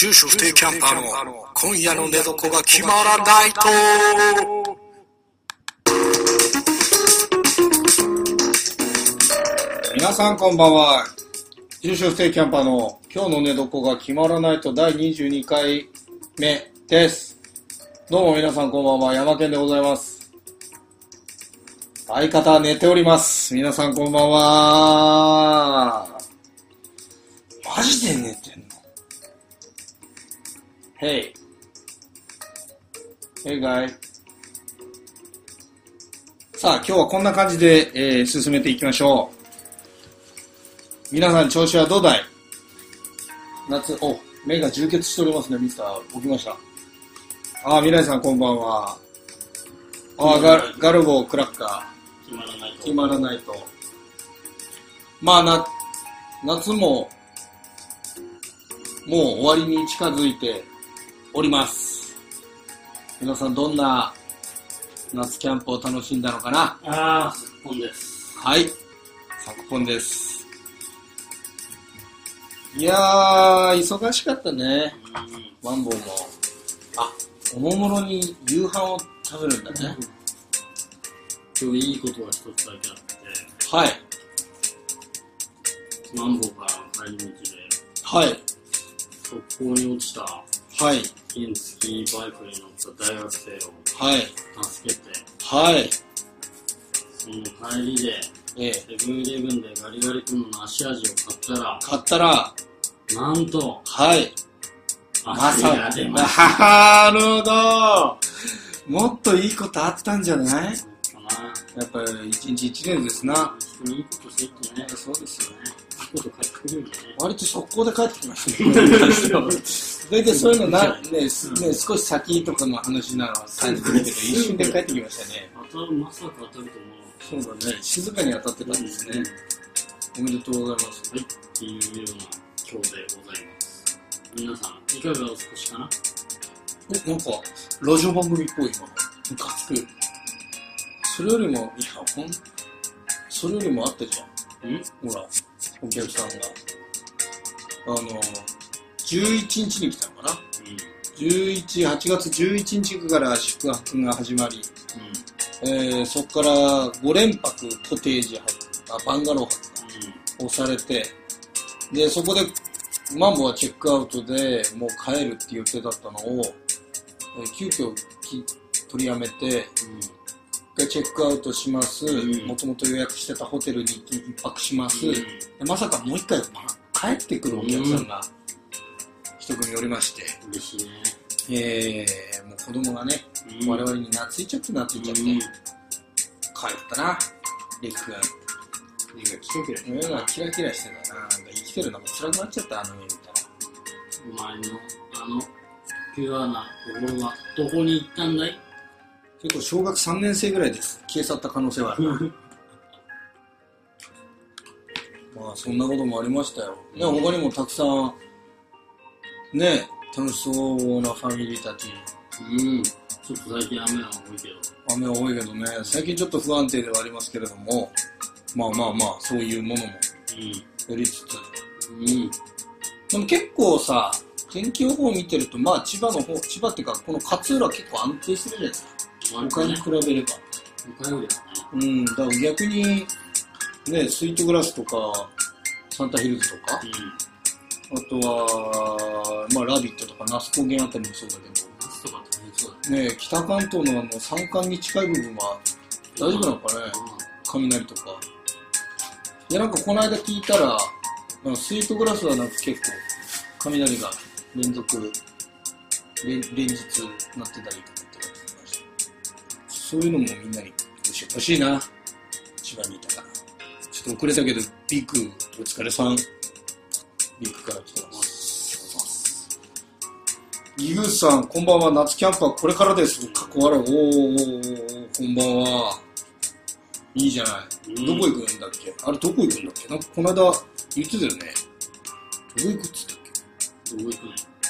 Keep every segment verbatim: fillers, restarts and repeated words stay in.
住所不定キャンパーの今夜の寝床が決まらないと。 皆さんこんばんは。住所不定キャンパーの今日の寝床が決まらないとだいにじゅうにかいめです。どうも皆さんこんばんは。山健でございます。相方は寝ております。皆さんこんばんは。マジで寝てんの？ Hey Hey guy。 さあ今日はこんな感じで、えー、進めていきましょう。皆さん調子はどうだい？夏、お、目が充血しておりますね。ミスター起きました。あ、未来さんこんばんは。あ、ガル、ガルボクラッカー決まらないと。 決まらないと。まあな、夏ももう終わりに近づいております。皆さんどんな夏キャンプを楽しんだのかな？ あー、昨今です。 はい、昨今です。いやー、忙しかったね。マンボウも。あ、おもむろに夕飯を食べるんだね。 今日いいことが一つだけあって、 はい。 マンボウから帰り道で、 はい。 側溝に落ちたはい。 原付バイクに乗った大学生をはい。 助けて、 はい。 その帰りで、 ええ。 セブンイレブンでガリガリ君の梨味を買ったら、 買ったら、 なんと、 はい。ま足さが出ました。 なるほど。もっといいことあったんじゃない？ かな。 やっぱり一日一年ですな。 人にいいことしてってね。 そうですよね。 いいこと返ってくるよね。 割と速攻で帰ってきましたね。大体そういうのな、ね、ね、少し先とかの話なら感じてるけど、一瞬で帰ってきましたね。 当たる、まさか当たると思う。 そうだね。静かに当たってたんですね。おめでとうございます。 はい、っていうような今日でございます。皆さん、いかがお過ごしかな？ お、なんか、ラジオ番組っぽい今。ムカつく。それよりも、いや、ほん、それよりもあったじゃん。んほら、お客さんが。あの、じゅういちにちに来たのかな？うん。じゅういち、はちがつじゅういちにちから宿泊が始まり、うん、えー、そこからごれんぱくコテージ泊、あ、バンガロー泊をされて、で、そこで、マンボはチェックアウトでもう帰るって予定だったのを、えー、急遽き取りやめて、うん、でチェックアウトします、もともと予約してたホテルに一泊します、うん、でまさかもう一回帰ってくるお客さんが一組おりまして、 嬉しいね。 えー、もう子供がね、うん、我々に懐いちゃって懐いちゃって、うん、帰ったな、レイク君。 目がキラキラして目がキラキラしてたな。なんか生きてるのが辛くなっちゃった、あの目見たら。 お前のあのピュアな心はどこに行ったんだい？ 結構小学さんねん生ぐらいです消え去った可能性はあるな。まあそんなこともありましたよ。でも他にもたくさんね、楽しそうなファミリーたち。 うん。ちょっと最近雨は多いけど。 雨は多いけどね、最近ちょっと不安定ではありますけれども、まあまあまあそういうものもやりつつ、うん、でも結構さ、天気予報を見てると、まあ千葉の方、千葉っていうかこの勝浦結構安定するじゃないですか。他に比べれば。 他よりはね。 うん、だから逆にね、スイートグラスとかサンタヒルズとか、うん、あとはまあラビットとか那須高原あたりもそうだけど、 那須とか大変そうだね。 ね、北関東のあの山間に近い部分は大丈夫なのかね、うん、雷とか。で、なんかこの間聞いたら、なんかスイートグラスはなんか結構雷が連続連、連日なってたりとかって感じました。そういうのもみんなに欲しい欲しいな。千葉にいたから。ちょっと遅れたけど、ビッグお疲れさん。ビッグから来てます。ギグさん、こんばんは。夏キャンプはこれからです。かっこ笑い。おーおー、こんばんは。いいじゃない。どこ行くんだっけ？あれどこ行くんだっけ？なんかこの間言ってたよね。どこ行くっつったっけ？どこ行くね。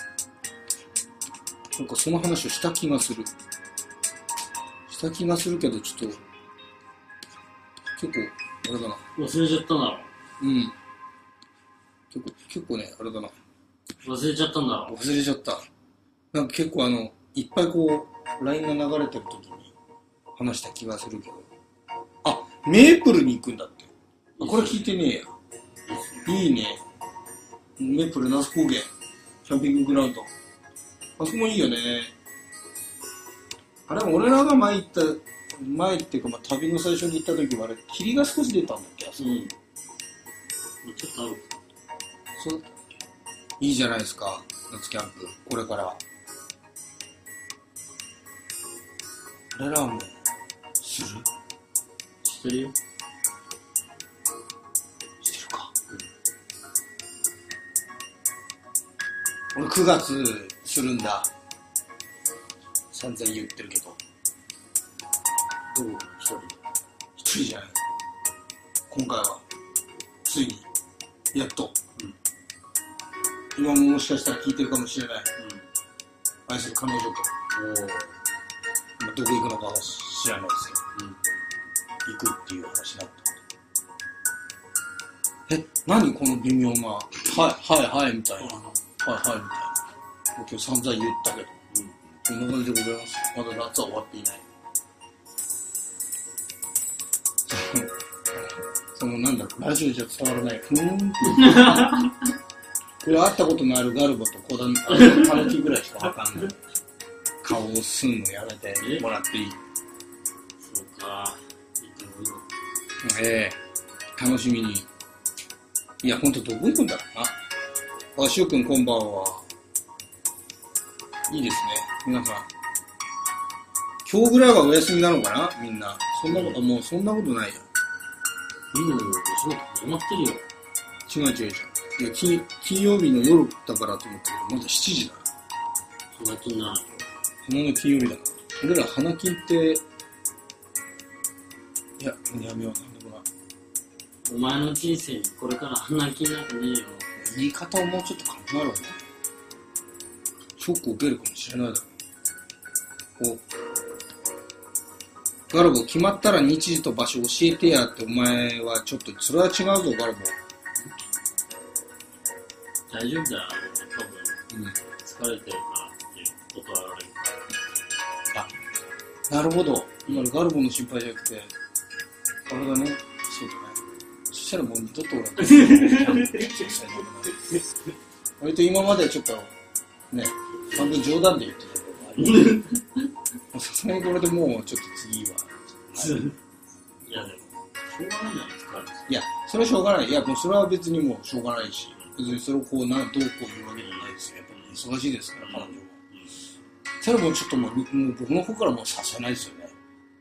なんかその話をした気がする。した気がするけど、ちょっと、結構、あれだな。 忘れちゃったな。 うん。結構、結構ね、あれだな。 忘れちゃったんだろ。 忘れちゃった。なんか結構あの、いっぱいこう、ライン が流れてる時に話した気がするけど。あ、メープルに行くんだって。あ、これ聞いてねえや。いいね。メープル那須高原。キャンピンググラウンド。あそこもいいよね。あれ、俺らが前行った、前っていうか、まあ、旅の最初に行った時はあれ、霧が少し出たんだっけ、あそこ。うん。 ちょっとある。 そうだっけ。いいじゃないですか、夏キャンプ。これから。俺らも、するしてるよ。 してるか。うん。俺くがつするんだ。散々言ってるけど。 どう一人一人じゃない。今回は、ついに、やっと。うん、今ももしかしたら聞いてるかもしれない。うん、愛する彼女と。どこ行くのかは知らないですけど。うん、行くっていう話になった。え、何この微妙な、はい、はい、はい、みたいな。はい、はい、みたいな。今日散々言ったけど。こんな感じでございます。まだ夏は終わっていない。そのなんだろう、ラジオじゃ伝わらない。ふーんって。これ会ったことのあるガルボと小田のタヌキぐらいしかわかんない。顔をすんのやめてもらっていい？ そうか。 ええー、楽しみに。いや、ほんとどこ行くんだろうな。あ、しゅうくんこんばんは。いいですね、皆さん。今日ぐらいはお休みなのかな、みんな。そんなこと、もうそんなことないよ。 いいのよ、お仕事始まってるよ。 違う違う違う。いや、金、金曜日の夜だからと思ったけど、まだしちじだ。 花金なのよ。 花の金曜日だから。俺ら花金って、いや、やめよう、なんでもない。 お前の人生にこれから花金なんかねえよ。 言い方をもうちょっと考えろね。ショックを受けるかもしれないだろう。おガルボ、決まったら日時と場所教えてやって、お前はちょっと、それは違うぞ、ガルボ。 大丈夫だよ、多分。うん。疲れてるからって断られるから。あ、なるほど。今のガルボの心配じゃなくて、あれだね。そうだね。そしたらもう二度と俺は。割と今までちょっと、ね、半分冗談で言ってたけど、さすがにこれでもうちょっと次は。 はい、いやでも、しょうがないじゃないですか。 いや、それはしょうがない。いや、もうそれは別にもうしょうがないし、別にそれをこう、などうこう言うわけじゃないですよ。やっぱり忙しいですから、彼女は。それはもうちょっともう、もう僕の方からもうさせないですよね。はい。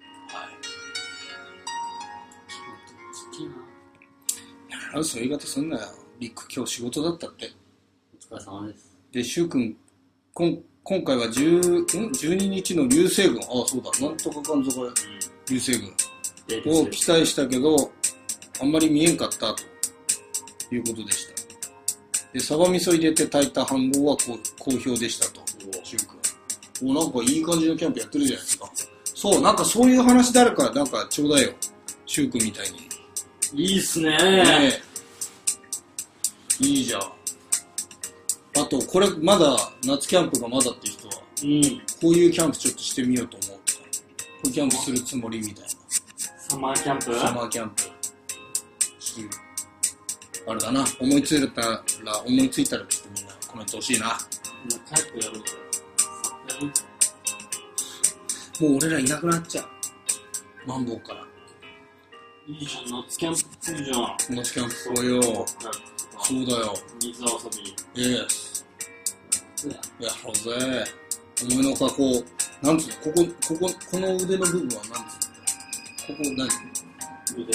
好きな。 いや、そういう言い方すんなよ。リック今日仕事だったって。 お疲れ様です。で、 シュウ君、こん今回はじゅう、ん ?じゅうににちの流星群、ああ、そうだ、なんとかかんぞこれ、うん、流星群を期待したけど、あんまり見えんかったということでした。で、サバ味噌入れて炊いた飯盒は好評でしたと、シュウ君。お、なんかいい感じのキャンプやってるじゃないですか。そう、なんかそういう話誰か、なんかちょうだいよ。シュウ君みたいに。 いいっすねねえ。いいじゃん。あと、これ、まだ、夏キャンプがまだって人は、うん、こういうキャンプちょっとしてみようと思うとか、こういうキャンプするつもりみたいな。 サマーキャンプサマーキャンプ。してる。あれだな、思いついたら、思いついたらちょっとみんなコメント欲しいな。もうタイプやると。やるもう俺らいなくなっちゃう。マンボウから。 いいじゃん、夏キャンプっぽいじゃん。 夏キャンプっぽいよ。そうだよ。 水遊び。 イエス。やろうぜ。お前のかこう、なんつうの、ここ、ここ、この腕の部分はなんつうの、ここ何腕。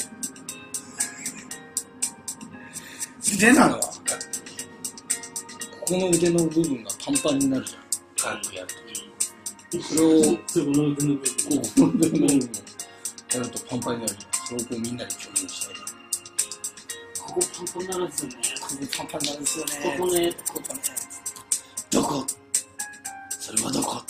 腕なのはここの腕の部分がパンパンになるじゃん。軽くやると。それを、ここの腕の部分。 ここの腕の部分をやるとパンパンになるじゃん。それをこうみんなで共有したいな。 ここパンパンになるんですよね。 ここパンパンになるんですよね。 ここね、 ここね。どこそれはどこ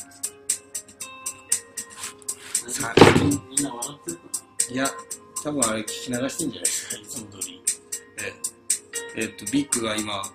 さあ、 みんな笑ってるかな。いや、多分あれ聞き流してんじゃないですか、いつも通り。ええっと、ビッグが今、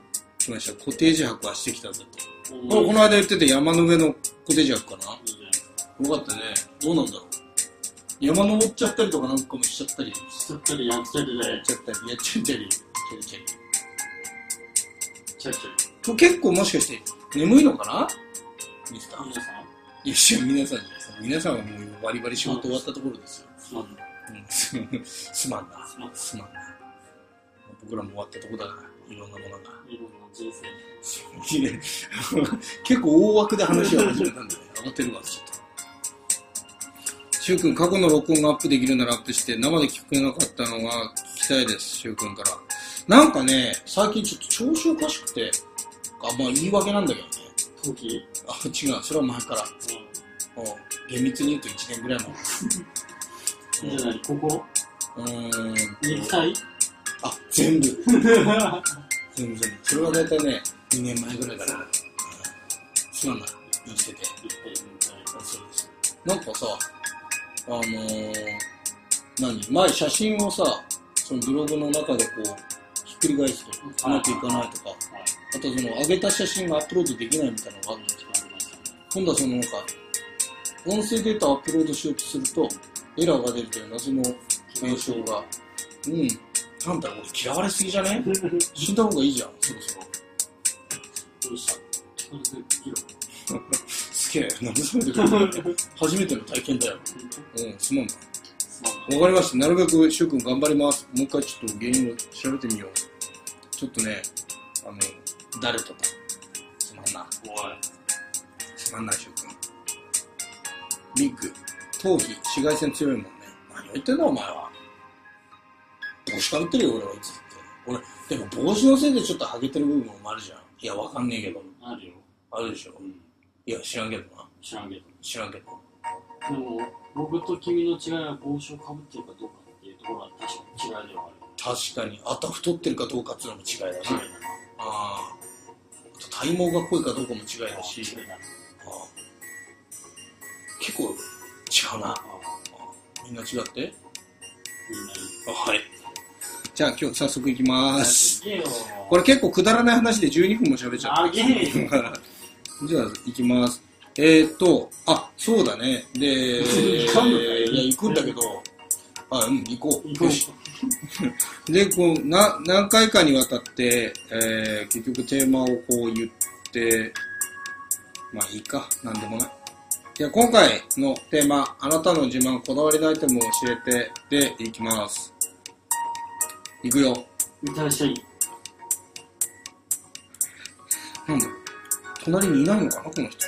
来ました。コテージ泊はしてきたぞと。 うん、 これこの間言ってた山の上のコテージ泊かな。 いいじゃないですか。 よかったね。どうなんだろう。山登っちゃったりとかなんかもしちゃったり。 しちゃったりやっちゃりで。 やっちゃったり、やっちゃったり。チャリチャリ。 ちゃりちゃり。 今日結構もしかして眠いのかなミスター。 皆さんいや、し皆さんじゃないですか。皆さんはもうバリバリ仕事終わったところですよ。 すまんな。 うん、すまんな。 すまんな。 すまんな。僕らも終わったとこだから、いろんなものが。 いろんな人生。 いや結構大枠で話を始めたんで、上がってるわ、ちょっと。しゅうくん、過去の録音がアップできるならアップして、生で聞けなかったのが聞きたいです、しゅうくんから。なんかね、最近ちょっと調子おかしくて、あ、まあ言い訳なんだけどね。 陶器あ、違う、それは前から。 う厳密に言うといちねんぐらい前。 ん。じゃあ何ここうーん。 肉体あ、全部。全部全部。それは大体ね、にねんまえぐらいから。うん、すまんな、生きてて。 一体肉体。 そうです。なんかさ、あのー、何前写真をさ、そのブログの中でこう、ひっくり返すとうまくいかないとか、あとその上げた写真がアップロードできないみたいなのがあるんですけど、今度はそのなんか、音声データをアップロードしようとすると、エラーが出るという謎の現象が、うん。なんだろう、俺嫌われすぎじゃね死んだ方がいいじゃん、そろそろ。 どうした聞こえてできるすげえ、慰めてくれる。初めての体験だよ。うん、すまんな。 すまんな。 わかりました。なるべく、しゅうくん頑張ります。もう一回ちょっと原因を調べてみよう。ちょっとね、あの、誰とか。すまんな。 おい。 すまんな、しゅうくん。ビッグ、頭皮、紫外線強いもんね。何を言ってんだ、お前は。帽子かぶってるよ、俺はいつって。俺、でも帽子のせいでちょっとハゲてる部分もあるじゃん。いや、わかんねえけど。 あるよ。 あるでしょ。 うん。 いや、知らんけどな。 知らんけど。 知らんけど。 でも、僕と君の違いは帽子をかぶってるかどうかっていうところは確かに違いではある。 確かに。あとは太ってるかどうかっていうのも違いだな。 違いだな。 ああ。あと体毛が濃いかどうかも違いだし。 違いだな。 ああ結構違うな。 ああみんな違ってみんなに。 あはい。じゃあ今日早速いきまーす。 すげえよ。 これ結構くだらない話でじゅうにふんも喋っちゃった。 あげえよ。 じゃあ行きます。えーっと、あ、そうだね。で、 行かんのかいいや、行くんだけど、あ、うん、行こう。 行こうよし。で、こう、な、何回かにわたって、えー、結局テーマをこう言って、まあいいか、なんでもない。じゃあ今回のテーマ、あなたの自慢、こだわりのアイテムを教えてでいきます。いくよ。 いってらっしゃい。 なんだ隣にいないのかなこの人。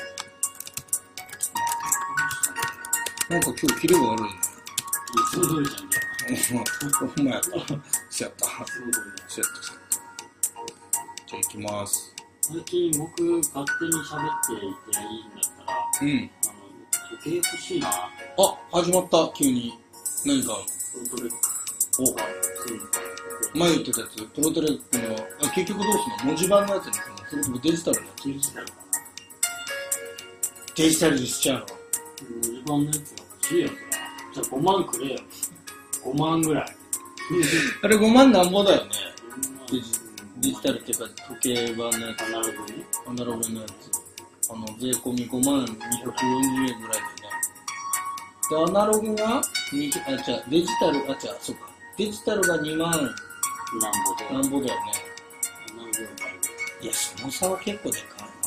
なんか今日キレが悪いね。 いつも通りじゃんじゃん。 ほんまやった。そうやった。 いつも通りだ。 そうやった、そうやった。じゃあ行きます。 最近僕、勝手に喋っていていいんだったら、 うん。 あの、時計欲しいな。 あ、始まった、急に。何か。 プロトレック。 お、前言ってたやつ、プロトレックの、あ、結局どうすんの文字盤のやつにするのそれともデジタルのやつデジタルかな。 デジタルにしちゃうの文字盤のやつが欲しいよ、それ。じゃあごまんくれよ。ごまんぐらい。 あれごまんなんぼだよね。デジデジタルルっていうか時計盤のやつ、 アナログにアナログのやつ。あの、税込みごまんにひゃくよんじゅうえんぐらいでね。で、アナログが、にあ、違う、デジタル、あ、違う、そうか。デジタルがにまんなんぼで。 なんぼだよね。 アナログの場合いや、その差は結構でかい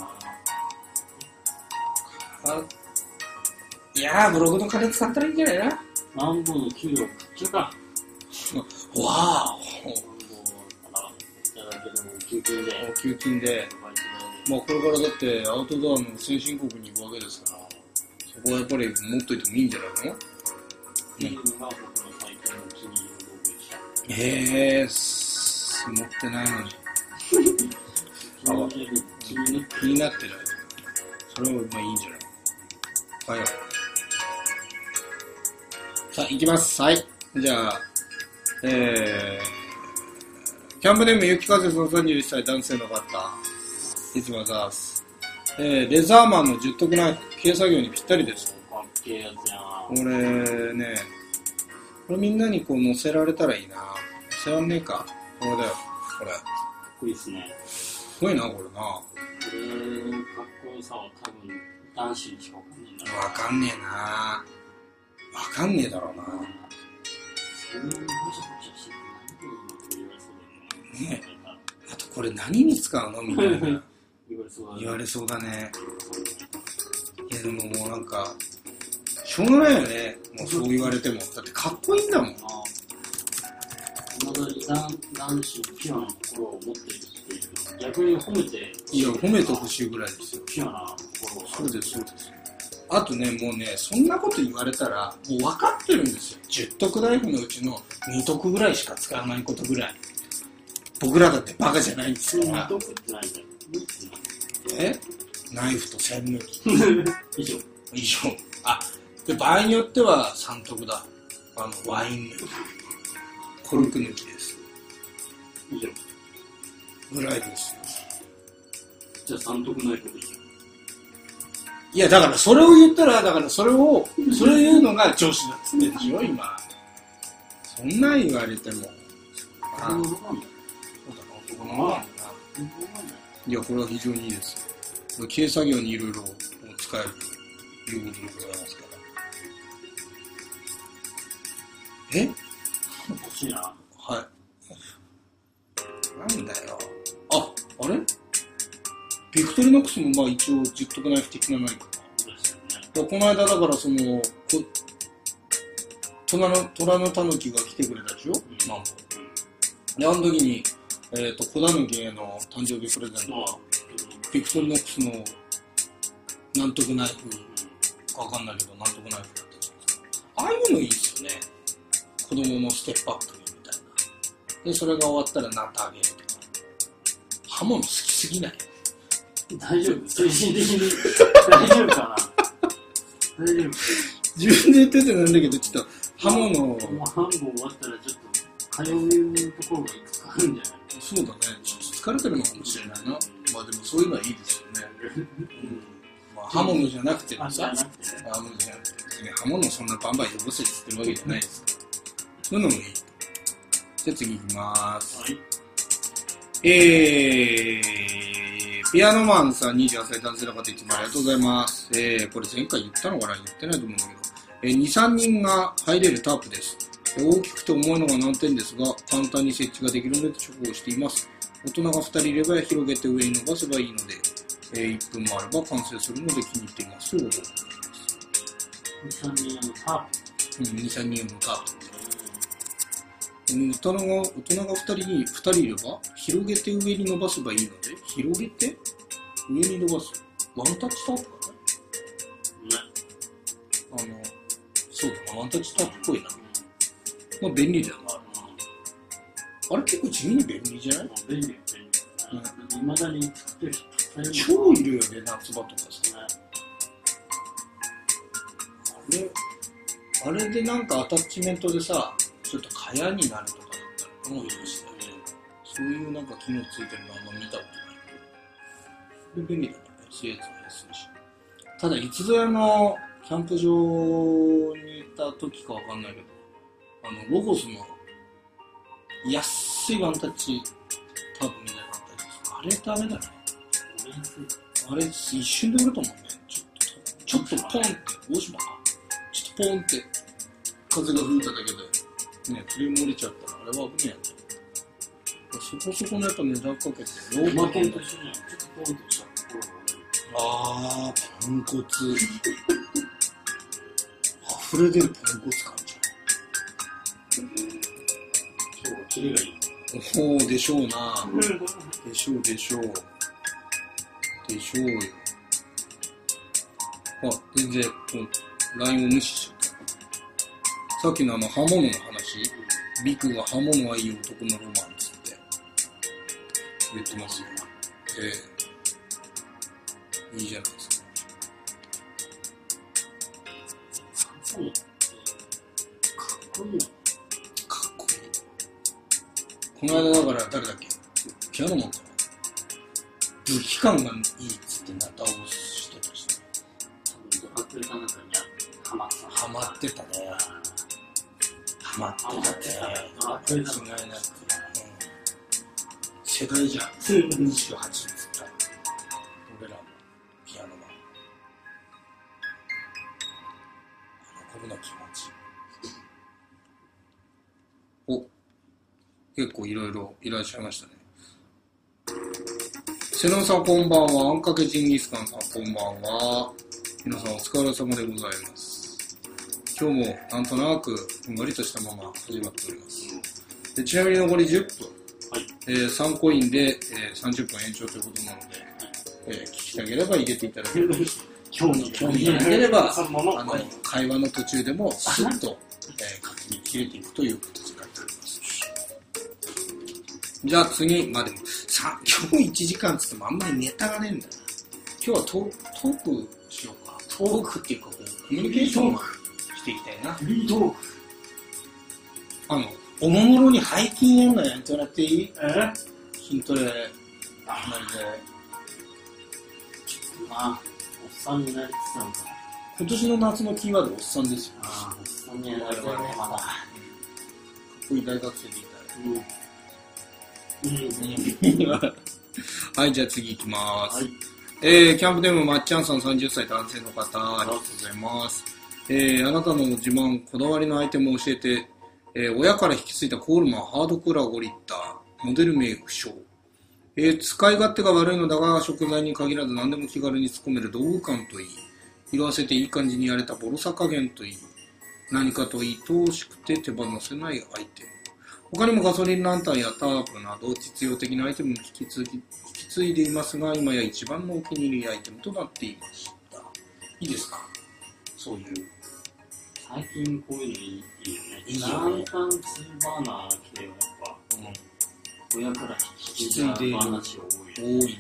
な。あいやー、ブログの金使ったらいいんじゃないな。 マンボウの給料食っちゃうか。 わーマンボウからいただけども、給金で。 お、給金で。 バイト代まあこれからだってアウトドアの先進国に行くわけですから、そこはやっぱり持っといてもいいんじゃないの？ っていうのが僕の最近の気に入る道具でした。 へー、す持ってないのに。 気に入る、気に入る。 気になってる。それはまあいいんじゃないはい。さあ、行きます。はい。じゃあ、えー、キャンプネームゆきかぜさんさんじゅういっさい男性の方。いつもざーす。えー、レザーマンの十徳ナイフ、軽作業にぴったりです。 かっけえやつやな。 これね、これみんなにこう乗せられたらいいな。乗せらんねえか。これだよ、これ。 かっこいいっすね。 ごいな、これな。 これ、かっこよさは多分、男子にしかわかんないんだろう。 わかんねえな。わかんねえだろうな。 そんなにもちゃもちゃして何を言われそうだよね。 ねあとこれ何に使うのみたいな言われそうだね。 言われそうだね。いやでももうなんかしょうがないよね。もうそう言われてもだってかっこいいんだもん。 まだに男男子ピュアな心を持っているっていう逆に褒めていや褒めてほしいぐらいですよ。 ピュアな心を。 そうですそうです。あとねもうねそんなこと言われたらもう分かってるんですよ。じゅっ徳ナイフのうちのに徳ぐらいしか使わないことぐらい。僕らだってバカじゃないんですから。 に徳ってないんだよ。 えナイフと栓抜き以上以上。あで場合によってはさん徳だ。あのワイン抜きコルク抜きです以上ぐらいですよ。 じゃあさん徳ないこと以上。 いやだからそれを言ったらだからそれをそれを言うのが女子だっつってんでしょ今。そんなん言われてもあそうだな、 そうだな男のもんなんだな。いやこれは非常にいいですよ。これ軽作業にいろいろ使えるということでございますから。え欲しいな。 はい。なんだよ。あ、あれビクトリノックスもまあ一応じゅっ徳ナイフ的な何かな。この間だからそのこ虎の虎のタヌキが来てくれたでしょ、うん、なんかであの時に、えー、と小狸への誕生日プレゼントはビクトリノックスのなんとくナイフかわかんないけどなんとくナイフだったじゃないですか。ああいうのいいですよね。子供のステップアップにみたいな。でそれが終わったらナタあげるとか。刃物好きすぎない？ 大丈夫？精神的に大丈夫かな？大丈夫？ 自分で言っててなんだけど、ちょっと刃物を。 もう半本終わったらちょっと通うところがいくつかあるんじゃない？ そうだね。ちょっと疲れてるのかもしれないな。まあでもそういうのはいいですよね。うんまあ、刃物じゃなくてもさ、刃物じゃなくて、刃物そんなバンバン汚せって言ってるわけじゃないですから。そういうのもいい。じゃあ次いきまーす。はい。えー、ピアノマンさんにじゅうはっさい男性の方いつもありがとうございます。えー、これ前回言ったのかな言ってないと思うんだけど、えー、に、さんにんが入れるタープです。大きくて重いのが難点ですが、簡単に設置ができるので重宝しています。大人がふたりいれば広げて上に伸ばせばいいので、えー、いっぷんもあれば完成するので気に入っています。ということでございます。 に、さんにんのタープ。 うん、に、さんにんのタープ。大人が、大人がふたりに、ふたりいれば、広げて上に伸ばせばいいので、広げて上に伸ばす。ワンタッチタープかな、ね、あの、そうだな、ワンタッチタープっぽいな。まあ、便利だよな。あれ結構地味に便利じゃない？ 便利、便利。いまだに作ってる人超いるよね、夏場とかさ。あれ、あれでなんかアタッチメントでさ、ちょっと蚊帳になるとかだったらもういいしだよね。そういうなんか機能ついてるのあんま見たことないけど。便利だね。安いやつも安いし。ただ、いつぞやのキャンプ場に行った時かわかんないけど、あの、ロゴスの安いワンタッチタープみたいなのあったりする。あれダメだね。あれ一瞬で売ると思うね。ちょっと、ちょっとポンって、大島か。ちょっとポンって風が吹いただけで、ね、振り漏れちゃったらあれは危ないやんね。そこそこのやっぱ値段かけて、 ローマケンと一緒じゃん。ちょっとポンとしたところがあー、ポンコツ。溢れ出るポンコツ感じゃん。 そう、キレがいい。 おー、でしょうな。でしょう、でしょう。でしょうよ。あ、全然、ラインを無視しちゃった。さっきのあの刃物の話、ビクが刃物はいい男のロマンつって言ってますよ。ええ、いいじゃないですか。 そう。かっこいい。 かっこいい。この間だから誰だっけ？ピアノマンかな。武器感がいいっつってナタをしてたしね。 ドラクエかなんかにハマった。 ハマってたね。ハマってたね。 ドラクエだ違いなく。うん、世世代じゃん。にじゅうはちっつったら。俺らのピアノマン。あの頃の気持ち。お、結構いろいろいらっしゃいましたね。瀬野さんこんばんは。あんかけジンギスカンさんこんばんは。皆さんお疲れ様でございます。今日もなんとなくふんわりとしたまま始まっております。でちなみに残りじゅっぷん、はいえー、さんコインで、えー、さんじゅっぷん延長ということなので、えー、聞きたければ入れていただければ興味がなければあの会話の途中でもスッと、えー、書きに切れていくという形になっております。じゃあ次、まあでもさ今日いちじかんつってもあんまりネタがねえんだよな。今日はトートークしようか。トークっていうかこうコミュニケーションをしていきたいな。フリートーク。あのおもむろに背筋やんのやんとやっていい？え？筋トレなりで。 まあ、おっさんになりつつなのか。 今年の夏のキーワードおっさんですよ。 ああ、おっさんになりたいね、まだ。かっこいい大学生でいたい。 うん。 はい、じゃあ次行きます。 はい、 えー、キャンプでもまっちゃんさんさんじゅっさい男性の方、ありがとうございます。えー、あなたの自慢、こだわりのアイテムを教えて、えー、親から引き継いだコールマンハードクーラーごリッター、モデル名不詳。えー、使い勝手が悪いのだが、食材に限らず何でも気軽に突っ込める道具感といい、色あせていい感じにやれたボロさ加減といい、何かと愛おしくて手放せないアイテム。他にもガソリンランタンやタープなど実用的なアイテムに引き継ぎ、引き継いでいますが、今や一番のお気に入りアイテムとなっていました。いいですか？そういう。 最近こういうのいいよね。 いいよね。 ランタンツーバーナー系はやっぱ、うん、親から引き継いだ話多い、ね。多いね。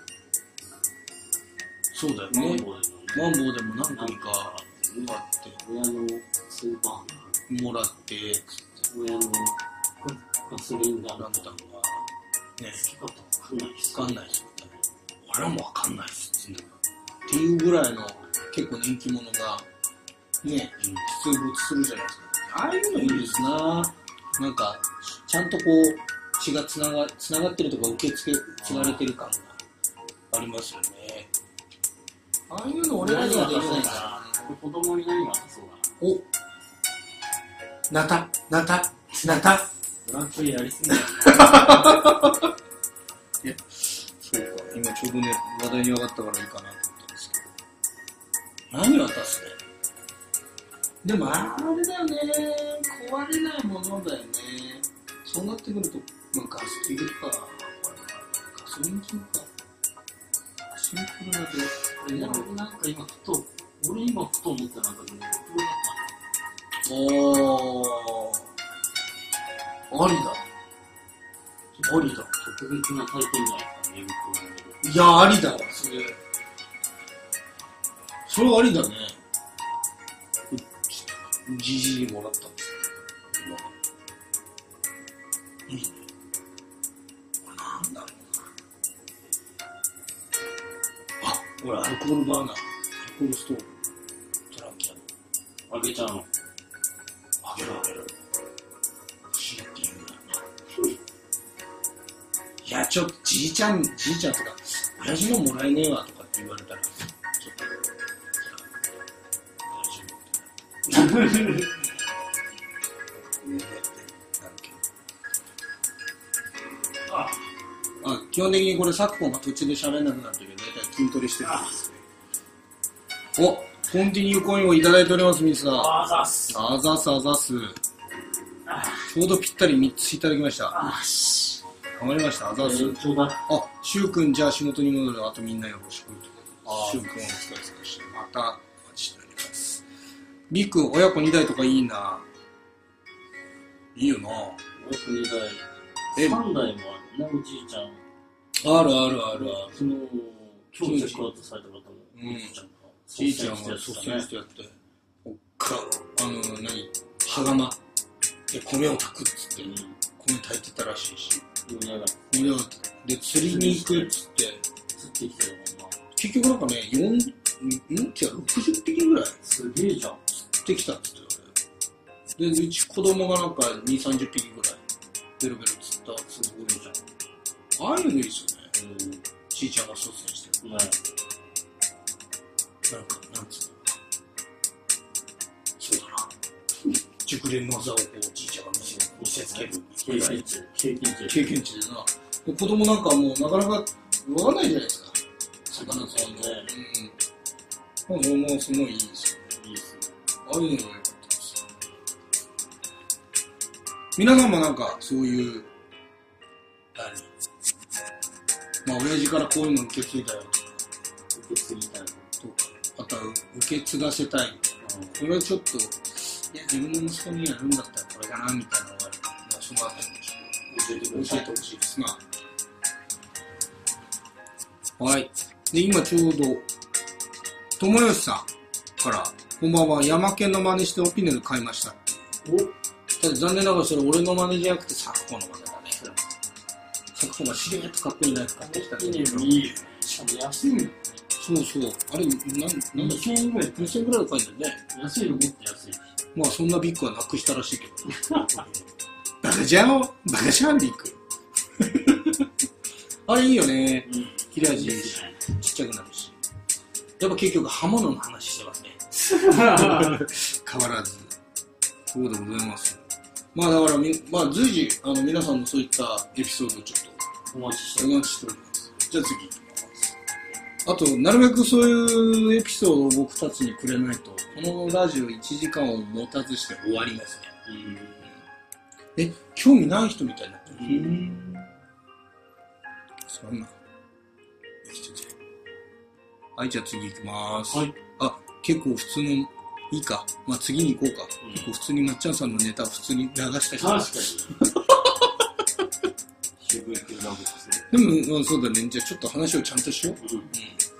そうだよね。マンボウでも何組かあって、 親のツーバーナーもらって、 親のガソリンランタンがね、 好きかとわかんないです。 わかんないです。俺もわかんないですっていうぐらいの結構人気者がね、出没するじゃないですか。ああいうのいいですな。なんかちゃんとこう血がつながつながってるとか受け付け継がれてる感がありますよね。ああいうの俺らにはできないから。 子供に何が渡そうだ。 お。なた、なた、なた。 ブランクやりすぎだよ。 いや、そうか。今ちょうどね、話題に上がったからいいかなと思ったんですけど。何渡すね。でも、あれだよね。壊れないものだよね。そうなってくると、まあ、ガス器具か。ガソリン器具か。シンプルなで。 いや、なんか今ふと、俺今ふと思ったなんかでも、 おー、ありだ。ありだ。 特別な体験じゃないですか、ね、 いや、ありだわ、それ。それはありだね。じじいもらったんですけど。いいね。これなんだろうな。あ、ほら、アルコールバーナー。アルコールストーブ。トランキャノ。 あげちゃうの。 あげるあげる。欲しいって言うんだよね。いや、ちょっと、じいちゃん、じいちゃんとか、親父のもらえねえわとかって言われたら、ちょっと、大丈夫ってなる。ああ、基本的にこれ、昨今が途中で喋んなくなるときは、大体筋トレしてるんですね。お、コンティニューコインをいただいております、ミスさん。 あざす。 あざす、あざす。ちょうどぴったりみっついただきました。 あし。 わかりました、あざす。 えー、ちょうだい。 あ、しゅうくん、じゃあ仕事に戻る。あとみんなよろしく。しゅうくん、お疲れ様でした。またお待ちしております。りくん、親子にだいとかいいな。いいよな。 親子にだい。 えさんだいもあるね、おじいちゃん。 あるあるあるある。 昨日、今日チェックアウトされた方も、 うんおじいちゃんが。 じいちゃんが率先してやって、おっか、あの、何、羽釜で米を炊くっつって、米炊いてたらしいし。 盛り上がる。 盛り上がって。で、釣りに行くっつって、 釣ってきてるもんな。 結局なんかね、よん、んじゃあろくじゅっぴきぐらいすげえじゃん。 釣ってきたっつってたね。で、うち子供がなんかに、さんじゅっぴきぐらい、ベロベロ釣った。 すごいじゃん。 ああいうのいいですよね。 うん。 ちいちゃんが率先してる。 ね。 なんか、なんつうの。そうだな。熟練の技をこう、ちいちゃんが見せ見せつける。 経験値。経験値。 経験値でな。子供なんかもうなかなかわかんないじゃないですか。魚釣りの。うん。もう、もうすごいいいですよね。 いいですね。 ああいうのが良かったです。皆さんもなんか、そういう、何まあ、親父からこういうの受け継いだよとか、 受け継ぎたいな。 とか、あとは受け継がせたい。これはちょっと、いや、自分の息子にやるんだったらこれかな、みたいなのがあるから、まあ、そのあたりもちょっと教えてほしいですな。はい。で、今ちょうど、友吉さんから、こんばんは、山県の真似してオピネル買いました。 おただ残念ながらそれ俺の真似じゃなくてサクコの真似だね。サクコがしれっとかっこいいナイフ買ってきたんだけど。 いいよね。しかも安いの。 そうそう。あれ、なん、なんだっけにせんえんぐらい。 にせんえんぐらいで買えるんだよね。 安いのもっと安いし。 まあそんなビッグはなくしたらしいけど。バカじゃんバカじゃんビッグ。あれいいよね。 うん。 切れ味いいし、ちっちゃくなるし。やっぱ結局刃物の話してますね。変わらず。そうでございます。まあだからみ、まあ随時、あの皆さんのそういったエピソードをちょっとお待ちしてお待ちしております。じゃあ次行きます。あと、なるべくそういうエピソードを僕たちにくれないと、このラジオいちじかんを持たずして終わりますね。うん、え、興味ない人みたいになってる。うん。そんな。生きてて。はい、じゃあ次行きます。 はい。 あ、結構普通の、いいか。まあ次に行こうか。うん、結構普通にまっちゃんさんのネタ普通に流した人。 確かに。渋谷系ラボですね。 でも、うん、そうだね。じゃあちょっと話をちゃんとしよう。うん。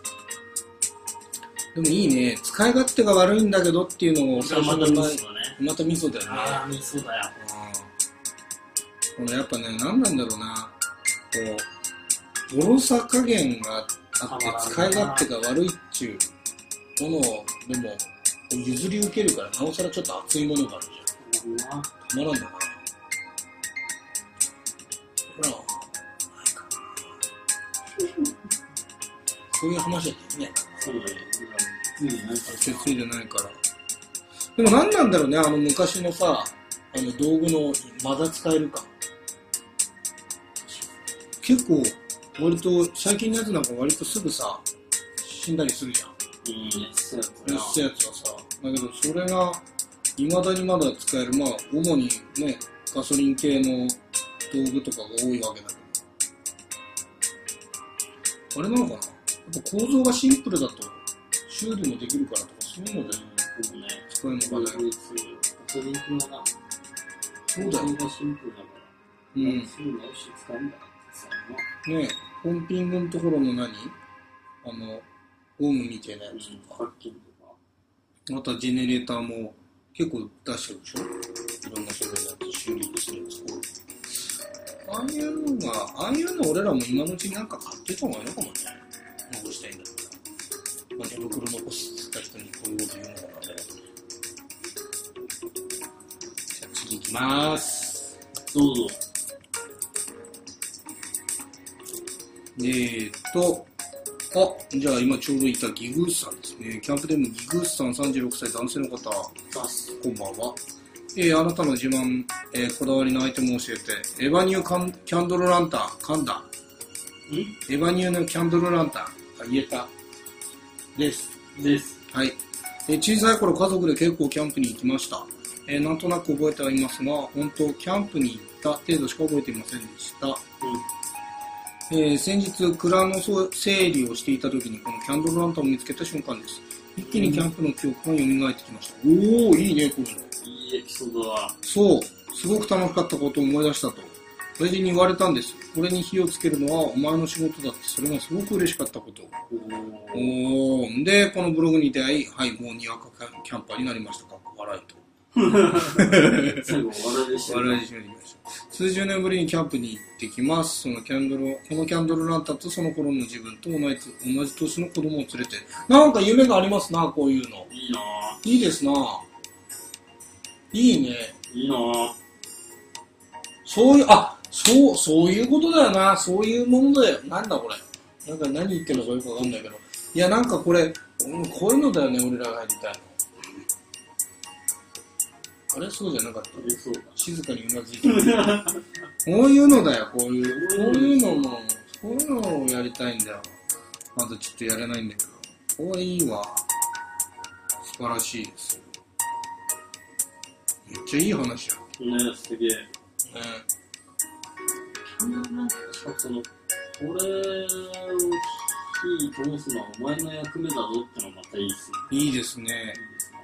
でもいいね。使い勝手が悪いんだけどっていうのを最初にまた味噌だね。 また味噌だよね。 ああ、味噌だよ。 このやっぱね、何なんだろうな。こう、ボロさ加減があって使い勝手が悪いっちゅうものを、でも、譲り受けるから、なおさらちょっと熱いものがあるじゃん。たまらんだな。ほら、ないかな。そういう話だってね。 そうだよ。ついでないから。 ついでないから。でも何なんだろうね、あの昔のさ、あの道具のまだ使えるか。結構、割と、最近のやつなんか割とすぐさ、死んだりするじゃん。 うん、そうやつやつはさ、だけどそれが未だにまだ使える、まあ主にねガソリン系の道具とかが多いわけだけど、あれなのかな、やっぱ構造がシンプルだと修理もできるからとかそういうので僕ね、 使えるのかね。 ガソリン系はな、 そうだよ。 構造がシンプルだから、うん、すぐ直して使うんだってさ、 ねえ、ポンピングのところの何あのオウムみたいなやつとか、うん、またジェネレーターも結構出してるでしょ。いろんな種類のやつ修理するやつ。ああいうのが、ああいうの俺らも今のうちになんか買ってた方がいいのかもね。残したいんだったら。まあ、手袋残した人にこういうこと言うのかな。じゃあ次行きまーす。 どうぞ。 えーっと、あ、じゃあ今ちょうどいたギグースさんですね。キャンプでもギグースさんさんじゅうろくさい男性の方、こんばんは。えー、あなたの自慢、えー、こだわりのアイテムを教えて、エヴァニューカンキャンドルランタン、噛んだ。エヴァニューのキャンドルランタン、あ、言えた。です。 です。 はい。えー、小さい頃家族で結構キャンプに行きました。えー、なんとなく覚えてはいますが、本当キャンプに行った程度しか覚えていませんでした。うんえー、先日蔵の整理をしていた時にこのキャンドルランタンを見つけた瞬間です。一気にキャンプの記憶が蘇ってきました。おー、いいね、こういうの。 いいエピソードだ。そう、 すごく楽しかったことを思い出したと。親父に言われたんです。これに火をつけるのはお前の仕事だって、それがすごく嬉しかったこと。おー、で、このブログに出会い、はい、もうにわかキャンパーになりました。かっこ笑いと。 最後、笑いでした。 笑いでしまいました。数十年ぶりにキャンプに行ってきます。そのキャンドル、このキャンドルランタンとその頃の自分と同じ、同じ年の子供を連れて。なんか夢がありますな、こういうの。 いいなぁ。 いいですなぁ。いいね。 いいなぁ。 そういう、あ、 そう、そういうことだよな。そういうものだよ。なんだこれ。なんか何言ってるのかよくわかんないけど。いや、なんかこれ、うんこういうのだよね、俺らがやりたいの。あれそうじゃなかった。 え、そうだ。 静かにうなずいてる。こういうのだよ、こういう。こういうのも、こういうのをやりたいんだよ。まだちょっとやれないんだけど。これいいわ。素晴らしいですよ。めっちゃいい話や。 ね、すげえ。 ね、 なんかその、これを火通すのはお前の役目だぞってのがまたいいっすね。 いいですね。 いいですね。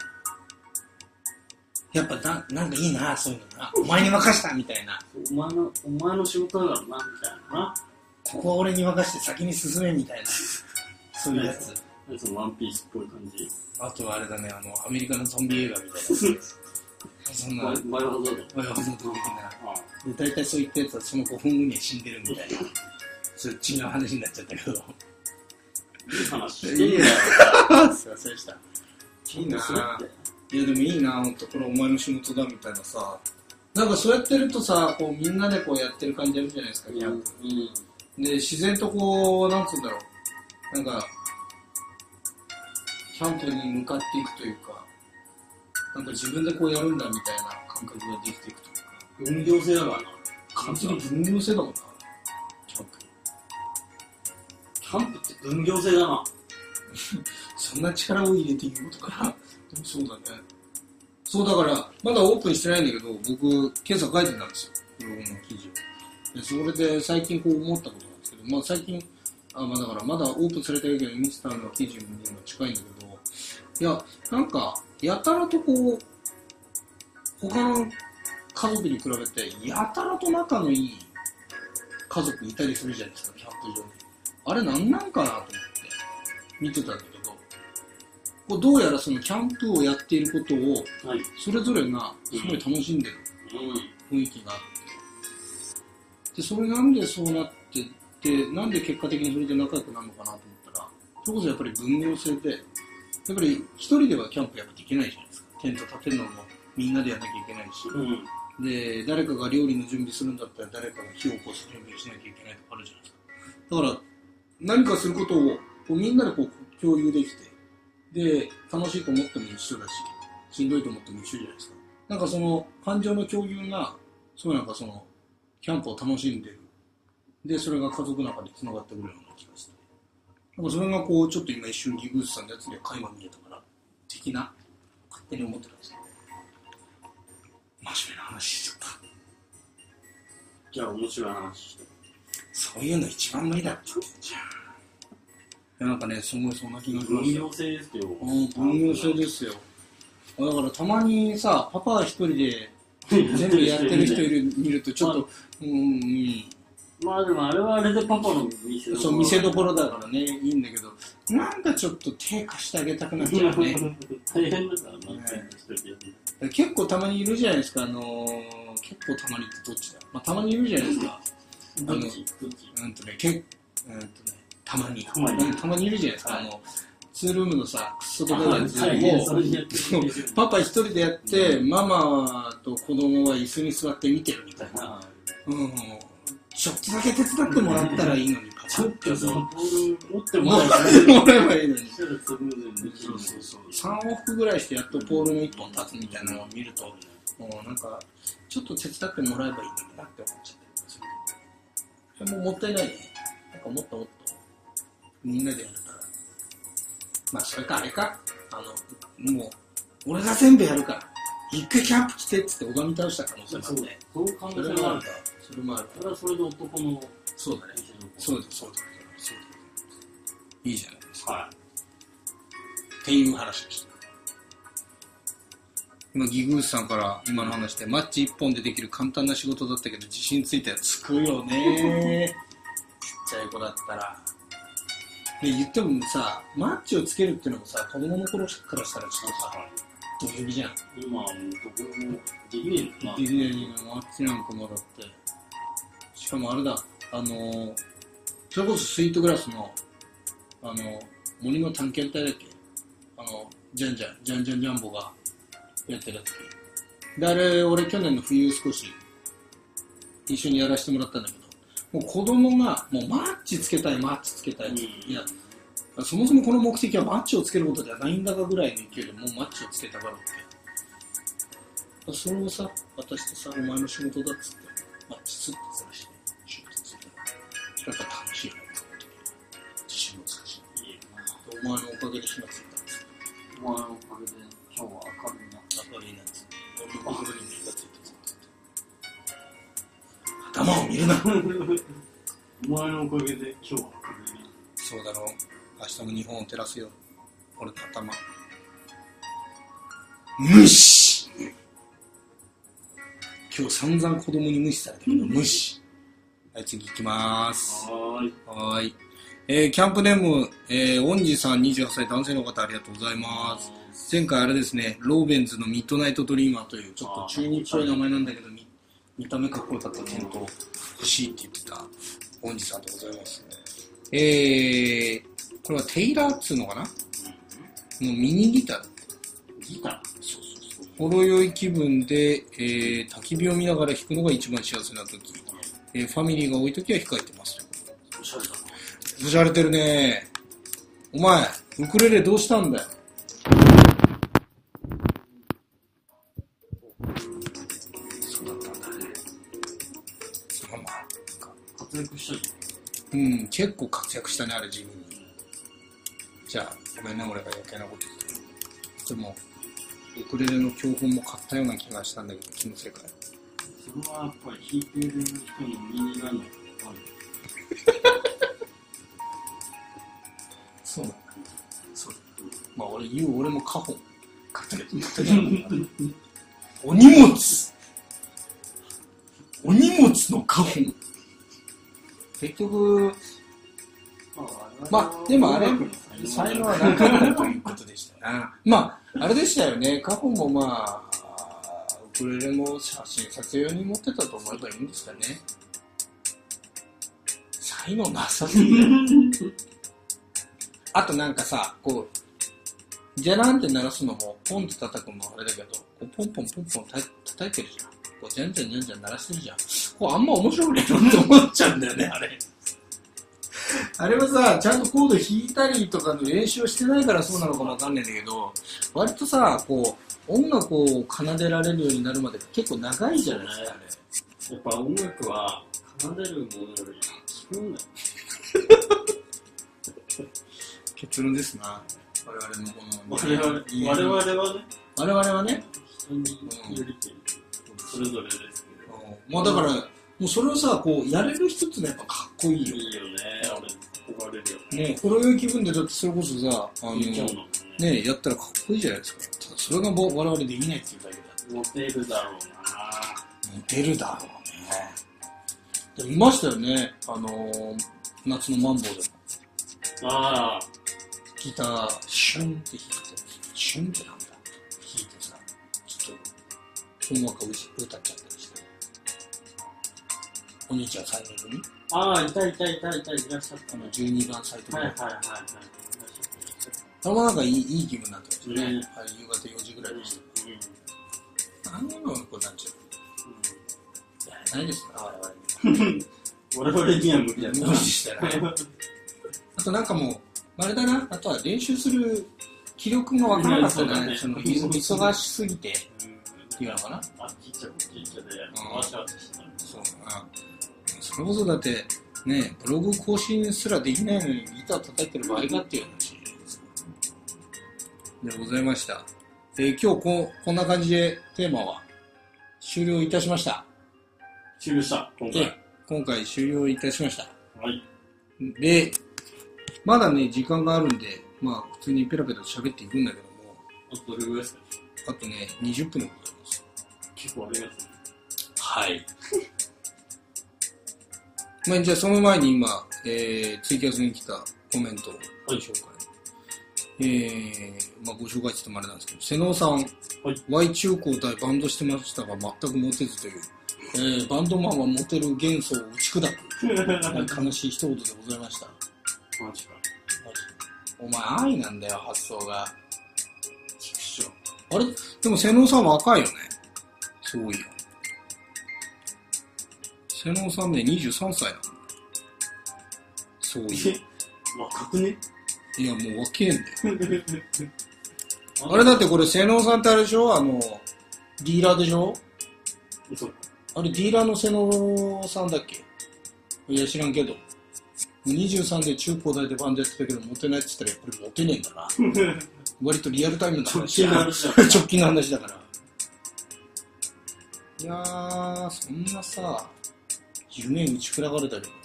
やっぱな、なんかいいな、そういうのな。お前に任したみたいな。 お前の、お前の仕事だからな、みたいなな。 ここは俺に任して先に進めみたいな。そういうやつ。 そのワンピースっぽい感じ。 あとはあれだね、あの、アメリカのゾンビ映画みたいな。そんな、 バイオハザード。 バイオハザード的な。 ああ。 で、大体そういったやつはそのごふんごには死んでるみたいな。それ違う話になっちゃったけど。 いい話してんだよ。 すいませんでした。いいなぁ。いやでもいいなぁ、ほんとこれお前の仕事だみたいなさ。なんかそうやってるとさ、こうみんなでこうやってる感じあるじゃないですか、キャンプ。 うん。 で、自然とこう、なんつうんだろう。なんか、キャンプに向かっていくというか、なんか自分でこうやるんだみたいな感覚ができていくというか。 分業制だからな。 完全に分業制だもんな、キャンプ。 キャンプって分業制だな。 そんな力を入れていくことかな。でもそうだね。そうだから、まだオープンしてないんだけど、僕、今朝書いてたんですよ。ブログの記事を。で、それで最近こう思ったことなんですけど、まあ最近、あまあだからまだオープンされたけど、ミスターの記事にも近いんだけど、いや、なんか、やたらとこう、他の家族に比べて、やたらと仲のいい家族いたりするじゃないですか、キャンプ場に。あれなんなんかなと思って見てたんだけど、こうどうやらそのキャンプをやっていることを、 はい。 それぞれがすごい楽しんでるうん。 雰囲気があって、で、それなんでそうなってって、なんで結果的にそれで仲良くなるのかなと思ったら、それこそやっぱり分業制で、やっぱり一人ではキャンプやっぱできないじゃないですか。テント立てるのもみんなでやらなきゃいけないし、 うん。 で、誰かが料理の準備するんだったら誰かが火を起こす準備をしなきゃいけないとかあるじゃないですか。だから、何かすることをこうみんなでこう共有できて、で、楽しいと思っても一緒だし、しんどいと思っても一緒じゃないですか。なんかその感情の共有が、そうなんかその、キャンプを楽しんでる。で、それが家族の中で繋がってくるような気がして。なんかそれがこう、ちょっと今一瞬ギグースさんのやつには垣間見えたから、的な、勝手に思ってたんですけど。真面目な話しちゃった。 じゃあ面白い話して。 そういうの一番無理だって言ってんじゃん。いやなんかね、すごいそんな気がしましたよ。 分業制ですよ。 うん、分業制ですよ。だからたまにさ、パパが一人で全部やってる人いる見るとちょっと、うん、うん。 まあでもあれはあれでパパの店どころ。 そう、見せどころだからね、いいんだけど、なんかちょっと手貸してあげたくなっちゃうね。 大変だからな、 ね一人でやる。 結構たまにいるじゃないですか、あのー、結構たまにってどっちだ、まあ、たまにいるじゃないですか。 どっちどっちうんとね、けうんとね、たまに。 たまにうんたまにいるじゃないですか、あの、ツールームのさ、クソとかやつ大変、 をそれでやってる。 パパ一人でやって、ママと子供は椅子に座って見てるみたいな。うん。ちょっとだけ手伝ってもらったらいいのに、パちょっとそのボール持ってももらえらもらえばいいのに。 そしたらスムーズにできるそうそうそう。さん往復ぐらいしてやっとポールのいっぽん立つみたいなのを見ると、もうなんか、ちょっと手伝ってもらえばいいのになって思っちゃったりする。でももったいないね。なんかもっともっと、みんなでやれたら。まあ、それかあれか。あの、もう、俺が全部やるから、一回キャンプ来てっつって拝み倒した可能性もあるね。 そういう可能性があるから。 それもある。 それはそれで男のそうだね。そうだ、そうだ、そうだ。いいじゃないですか。 はっていう話でした。今、ギグースさんから今の話で、マッチ一本でできる簡単な仕事だったけど、自信ついたらつくよね。ちっちゃい子だったら。で、言ってもさ、マッチをつけるっていうのもさ、子供の頃からしたらちょっとさ、ドキドキじゃん。 い。今はもうどこもできねえよな。 ディズニーのマッチなんかもらって。しかもあれだ、あのー、それこそスイートグラスの、あのー、森の探検隊だっけ、あの、ジャンジャン、ジャンジャンジャンボがやってるやつ。で、あれ、俺去年の冬少し、 一緒にやらせてもらったんだけど、もう子供がもうマッチつけたいマッチつけたい、うん、いやそもそもこの目的はマッチをつけることではないんだかぐらいの勢いでもうマッチをつけたがるわけ。それをさ渡してさ、お前の仕事だっつってマッチスッとこらして仕事ついたらやっぱ楽しいよね。自信もつくし、いいお前のおかげで火がついたんですよ。 お前のおかげで今日は明るいな明るいなっつって俺の心に火がついた頭を見るなお前のおかげで今日は明るいな。 そうだろう、明日も日本を照らすよ俺の頭。無視。今日散々子供に無視されたけど、無視。はい、次行きまーす。 はーい。 はーい。えー、キャンプネーム、えー、オンジさんにじゅうはっさい男性の方ありがとうございます。前回あれですね、ローベンズのミッドナイトドリーマーというちょっと中二っぽい名前なんだけど、見, 見た目かっこよかったテント欲しいって言ってたオンジさんでございます。えー、これはテイラーっつうのかな、うん、のミニギター。 ギターそうそうそう。ほろ酔い気分で、えー、焚き火を見ながら弾くのが一番幸せな時、えー、ファミリーが多い時は控えてます。 おしゃれだな。 おしゃれてるね。お前ウクレレどうしたんだよ。そうだったんだね。まあまあ活躍したじゃん。うん、結構活躍したねあれ地味に。じゃあごめんね俺が余計なこと言って。でもウクレレの教本も買ったような気がしたんだけど気のせいかよ。 それはやっぱり弾いてる人の耳がないと分かる。 そうなんだ。そうだ。まあ俺言う俺もカホン買ったけど買ったじゃん。お荷物お荷物のカホン結局まあでもあれ才能はなかったということでしたな。まああれでしたよね。カホンもまあウクレレも写真撮影用に持ってたと思えばいいんですかね。才能なさすぎる。あとなんかさ、こうじゃらんって鳴らすのもポンって叩くのもあれだけど、こうポンポンポンポンた叩いてるじゃん。こうじゃんじゃんじゃんじゃん鳴らしてるじゃん。こうあんま面白くねえのって思っちゃうんだよねあれ。あれはさ、ちゃんとコード弾いたりとかの練習をしてないからそうなのかもわかんないんだけど、割とさ、こう音楽を奏でられるようになるまで結構長いじゃないですか、あれ。 やっぱ音楽は奏でるものより聞くんだよ。 結論ですな。我々のこの我々我々はね、 我々はね、 人によりけり、それぞれですけど、 まあだからもうそれをさこうやれる人ってのはやっぱかっこいいよ。 いいよね。俺憧れるよね。ね、ほろ酔い気分でだってそれこそさ、あのね、 ねやったらかっこいいじゃないですか。ただそれが我々できないっていうだけだ。 モテるだろうな。 モテるだろうね。でいましたよね。あのー、夏のマンボウでも。 ああ。 ギターシュンって弾いて、シュンってなんだ弾いてさ、ちょっと音楽を歌っちゃったりして。お兄ちゃんさんにん組。 ああ、いたいたいたいたいらっしゃったのじゅうにばんサイトで。 はいはいはいはい。 あれもなんかいいいい気分になってましたね。 ね、 はい、夕方よじぐらいでした。うん。あんなのこうなんちゃう。やれないですか我々に。 我々には無理だ無理したら。あとなんかもう。あれだな、あとは練習する気力がわからなかったね。ねその忙しすぎてっていうのかな。 あ、ちっちゃくちっちゃで、わしゃわしゃしてた。 そうだな。それこそだってね、ブログ更新すらできないのにギター叩いてる場合かっていう話でございました。えー、今日ここんな感じでテーマは終了いたしました。 終了した。今回。 今回終了いたしました。 はい。 で。まだね、時間があるんで、まあ、普通にペラペラと喋っていくんだけども。 あとどれぐらいですか？ あとね、にじゅっぷんでございます。 結構ありがとう。 はい。まあ、じゃあその前に今、えー、ツイキャスに来たコメントをご紹介。はい、えー、まあ、ご紹介してもあれなんですけど、瀬能さん、はい、Y 中高大バンドしてましたが、全くモテずという、えー、バンドマンはモテる元素を打ち砕く、悲しい一言でございました。 マジか。 お前愛なんだよ発想が。あれでも瀬能さん若いよね。すごいよ。 瀬能さんね、にじゅうさんさいなの。そういう。 若くね。 いや、もう若えんだよ。あれだってこれ、瀬能さんってあれでしょ、あの、ディーラーでしょ。 そう。 あれ、ディーラーの瀬能さんだっけ。いや、知らんけど。にじゅうさんで中高大でバンドやってたけど、モテないって言ったらやっぱりモテねえんだな。割とリアルタイムな話。 直近の話だから。 直近の話だから。いやー、そんなさ、夢打ち砕かれたけど。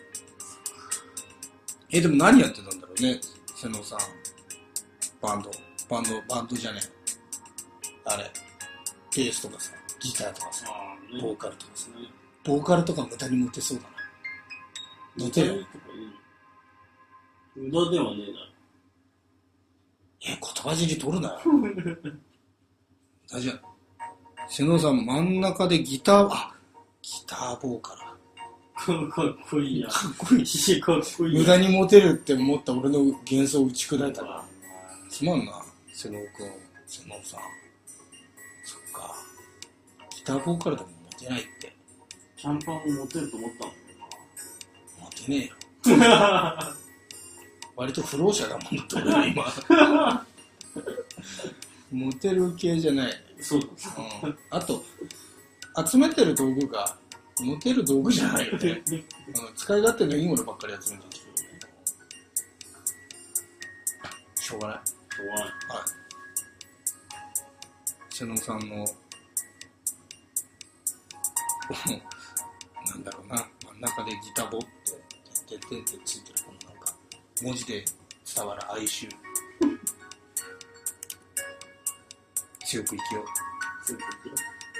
え、でも何やってたんだろうね、瀬能さん。バンド。バンド、バンドじゃねえ。あれ。ベースとかさ、ギターとかさ、ね、ボーカルとかさ、ね。ボーカルとか無駄にモテそうだな。モテる無駄ではねえだろ。 え、言葉尻取るなよ。大丈夫。瀬能さん、真ん中でギター、あ、ギターボーカル。 かっこいいや。 かっこいい。 かっこいい。 無駄にモテるって思った俺の幻想を打ち砕いたな。すまんな、瀬能くん、瀬能さん。そっか。ギターボーカルでもモテないって。 シャンパンをモテると思ったんだよな。モテねえよ。割と不老者だもんだって俺は今。モテる系じゃない。 そうだ、 うん。あと、集めてる道具が、モテる道具じゃないよね。使い勝手のいいものばっかり集めてる。しょうがない。 しょうがない。はい。 瀬能さんの、なんだろうな、真ん中でギタボって、てってってついてる、このなんか、文字で伝わる哀愁。強く生きよう。 強く生きよう。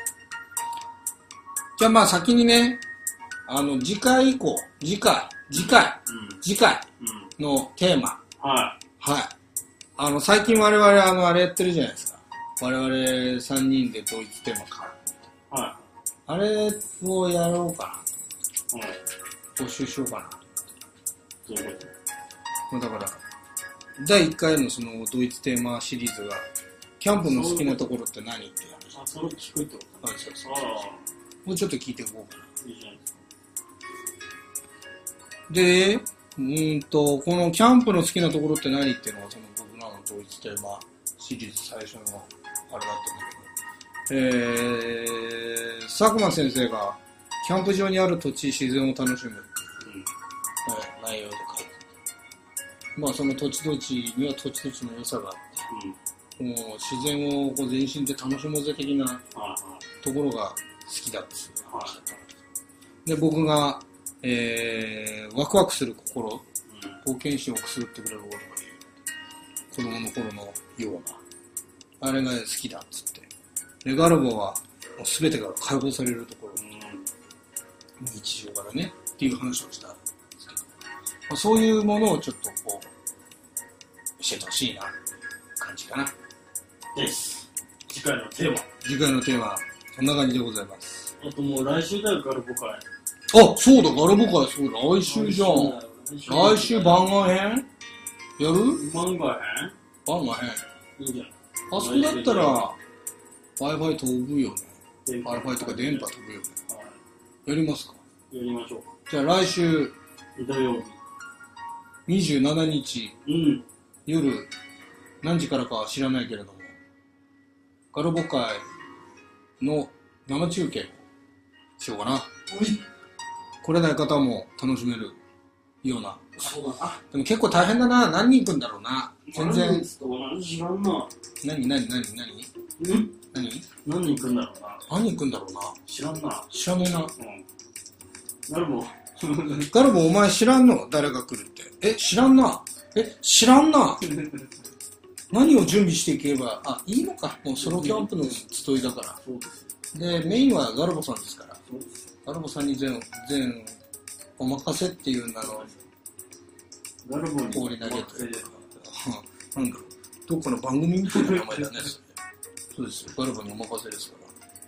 じゃあまあ先にね、あの、次回以降、次回、次回、うん、次回のテーマ。 うん、はい。 はい。あの、最近我々、あの、あれやってるじゃないですか。我々さんにんで同一テーマか。 はい。 あれをやろうかな。 はい。 募集しようかな。 どういうこと？だから、だいいっかいのその同一テーマシリーズが、キャンプの好きなところって何っていう話。あ、それを聞くってこと？ はい、そうそう。 ああ。 もうちょっと聞いていこうかな。 いいじゃないですか。 で、うーんと、このキャンプの好きなところって何っていうのが、その僕らの同一テーマシリーズ最初のあれだったんだけど、えー、佐久間先生が、キャンプ場にある土地、自然を楽しむっていう、うんはい、内容で書いてまあその土地土地には土地土地の良さがあって、うん、もう自然をこう全身で楽しもうぜ的なところが好きだっていう話だったんで、僕が、えー、ワクワクする心、うん、冒険心をくすぐってくれることがいい。子供の頃のような、あれが好きだっつって。で、ガルボはもう全てから解放されるところ、うん、日常からね、っていう話をしたんですけど、まあ、そういうものをちょっとこう、教えてほしいな、感じかな。 です。次回のテーマ。 次回のテーマ、そんな感じでございます。 あともう来週だよ、ガルボ会。 あ、そうだ、ガルボ会、そうだ、来週じゃん。来週番外編やる？ 番外編番外編。 いいんじゃない？ あそこだったら、Wi-Fi 飛ぶよね。Wi-Fi とか電波飛ぶよね。はい、やりますか？ やりましょう。 じゃあ来週、 土曜日。 にじゅうしちにち、 うん、 夜、何時からかは知らないけれども、ガルボ会の生中継をしようかな。来れない方も楽しめるような。 そうだな。 でも結構大変だな。何人行くんだろうな。全然。 知らんな。 何何何何ん何何人行くんだろうな。 何人行くんだろうな。 知らんな。 知らねえな。うん。 ガルボ。 ガルボお前知らんの？誰が来るって。え、知らんな。え、知らんな。何を準備していけば、あ、いいのか。もうソロキャンプの集いだから。 そうです。 で、メインはガルボさんですから。ガルボさんに全、全、お任せっていう名の、 ガルボに放り投げというか、なんだろう、どっかの番組みたいな名前だね、それ。そうですよ、ガルボにお任せですから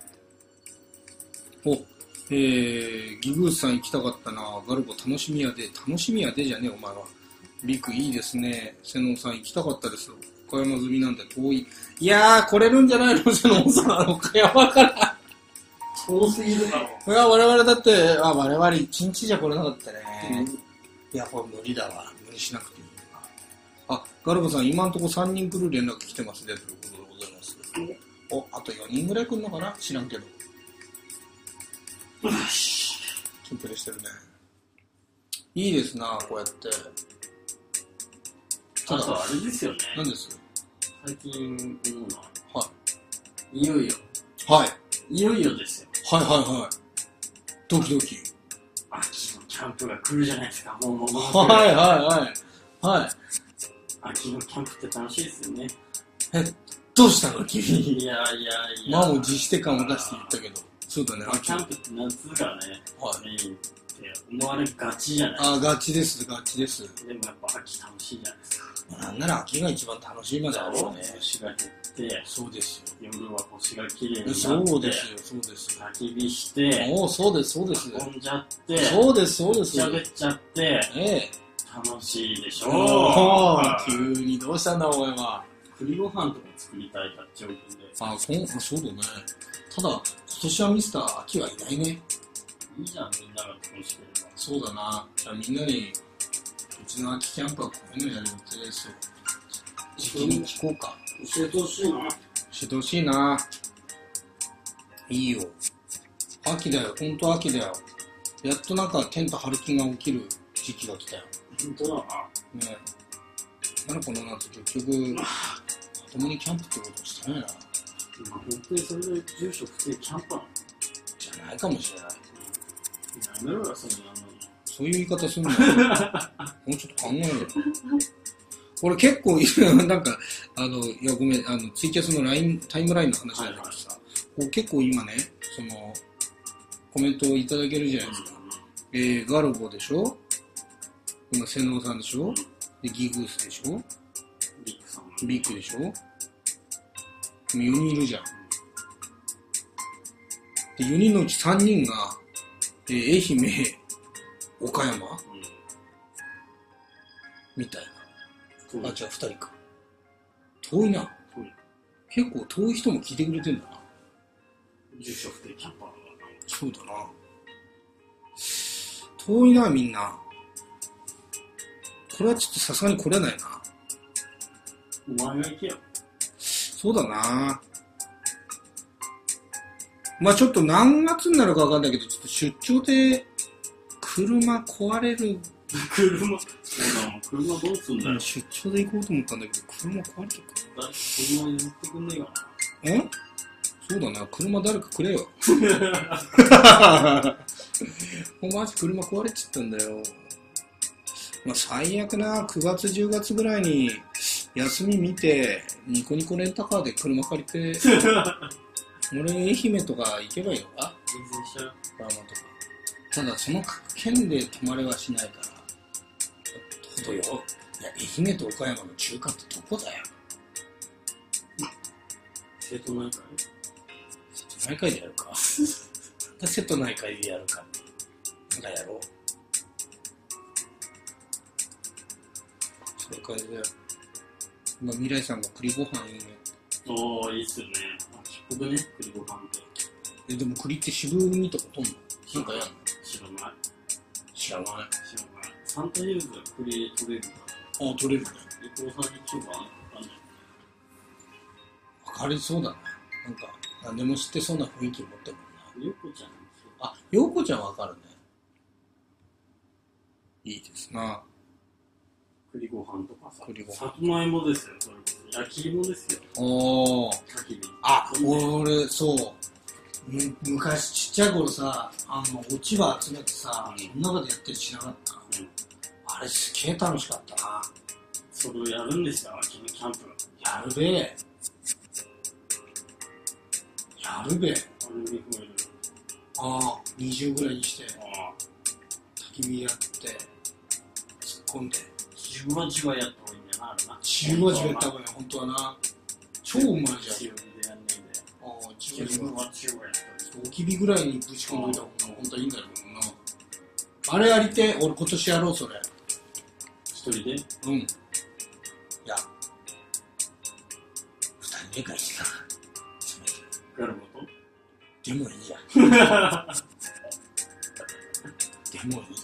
。お、えー、ギグースさん行きたかったな、ガルボ楽しみやで、楽しみやでじゃねえ、お前は。リクいいですね、瀬能さん行きたかったですよ。岡山済みなんで遠い。いやー、来れるんじゃないの、瀬能さん、岡山から。 遠すぎるだろ。 いや、我々だって、あ、我々一日じゃ来れなかったね。 うん、 いや、これ無理だわ。無理しなくていいわ。あ、ガルボさん、今んとこさんにん来る連絡来てますね、ということでございます。お、あとよにんぐらい来るのかな知らんけど。よし。キンプレしてるね。いいですな、こうやって。 あとあれですよね。 何です？ 最近思うのは、 はい。 いよいよ。 はい。 いよいよですよ。 はいはいはい。ドキドキ。 秋のキャンプが来るじゃないですか。もうもうもう。 はいはいはい。はい。 秋のキャンプって楽しいですよね。 え、どうしたの君。 いやいやいや。 まあもう自主的感を出して言ったけど。そうだね、 キャンプって夏がね、 はい、 メインって思われがちじゃないですか。 あ、ガチです、ガチです。 でもやっぱ秋楽しいじゃないですか。 なんなら秋が一番楽しいまであるよね。 星が減って、 そうですよ。 夜は星が綺麗になって、 そうですよ、そうです。 焚き火して、 おお、そうです、そうです。 飛んじゃって、 そうです、そうです。 喋っちゃって、 ええ。 楽しいでしょおー、急にどうしたんだお前は。 栗ご飯とか作りたいか、上品で。 あ、そん、そうだね。ただ、今年はミスター秋はいないね。 いいじゃん、みんなが楽しければ。 そうだな。じゃあみんなに、うちの秋キャンプはこういうのやる予定ですよ。時期に聞こうか。 教えてほしいな。 教えてほしいな。いいよ。秋だよ、ほんと秋だよ。やっとなんかテント張る気が起きる時期が来たよ。 ほんとだな。 ねえ。なんかこの夏結局、まともにキャンプってことしてないな。 今本当にそれで住所不定キャンプなの？ じゃないかもしれない。 やめろよ、そんなの。 そういう言い方するのもうちょっと考えろよ。俺結構いる、なんか、あの、いやごめん、あの、ツイキャスのライン、タイムラインの話なんだけどさ、こう結構今ね、その、コメントをいただけるじゃないですか。えー、ガルボでしょ、今、瀬能さんでしょ、で、ギグースでしょ、 ビッグさん。 ビッグでしょ、よにんいるじゃん。で、よにんのうちさんにんが、えー、愛媛、岡山、うん、みたいな。あ、じゃあふたりか。遠いな。遠い。結構遠い人も聞いてくれてんだな。 住所不定キャンパーだな。 そうだな。遠いな、みんな。これはちょっとさすがに来れないな。 お前が行けよ。 そうだな。まあちょっと何月になるかわかんないけど、ちょっと出張で車壊れる。 車、そうだ、車どうすんだよ。 出張で行こうと思ったんだけど、車壊れてるから。車譲ってくんねえかな。 え？そうだな、車誰かくれよ。もうマジ車壊れちゃったんだよ。まあ最悪な、くがつじゅうがつぐらいに休み見て、ニコニコレンタカーで車借りて、俺愛媛とか行けばいいのか？ 全然しちゃう。 ドラマとか。ただその県で泊まれはしないから。ほどよ。いや、愛媛と岡山の中間ってどこだよ。 瀬戸内海？ 瀬戸内海でやるか。瀬戸内海でやるか。なんかやろう。そういう感じだよ。今、未来さんが栗ご飯いいね。 おー、いいっすよね。あ、僕ね、栗ご飯って。 え、でも栗って渋みとかとんの？なんかやんの？ 知らない。 知らない。 知らない。サンタユーズは栗取れるんだ。 あ、取れるね。 伊藤さんにちょっとわかんない。 わかりそうだね。なんか、何でも知ってそうな雰囲気持ってるもんな。 よこちゃん。 あ、ようこちゃんわかるね。いいですな。 栗ご飯とかさ。 栗ご飯。 さつまいもですよ、それこそ。焼き芋ですよ。 おー。 焚き火。 あ、俺、そう。む昔ちっちゃい頃さ、あの、落ち葉集めてさ、その中でやってるしなかった、うん、あれすげえ楽しかったな。 それをやるんですよ、秋のキャンプ。 やるべえ。やるべえ。 アルミホイル。 ああ、にじゅうぐらいにして、 ああ、 焚き火やって、突っ込んで。 じわじわやった方がいいんだよな、あれな。 じわじわやった方がいい、ほんとはな。超うまいじゃん。 強火でやんねえんだよ。 ああ、じわじわ。じわじわやった焚き火ぐらいにぶち込んどいた方がほんとはいいんだろうな。あれやりて、俺今年やろう、それ。 一人で？ うん。いや、二人でかいしな。 ガルボと？ でもいいや。でもいい。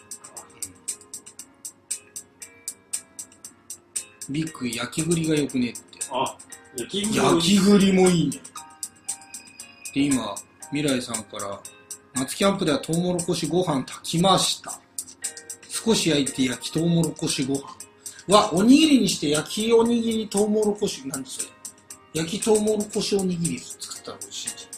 ビッグ焼き栗がよくねって。 あ、焼き栗。 焼き栗もいいね。で、今、未来さんから、夏キャンプではトウモロコシご飯炊きました。少し焼いて焼きトウモロコシご飯。わ、おにぎりにして焼きおにぎりトウモロコシ、なんでそれ。焼きトウモロコシおにぎり作ったら美味しいじ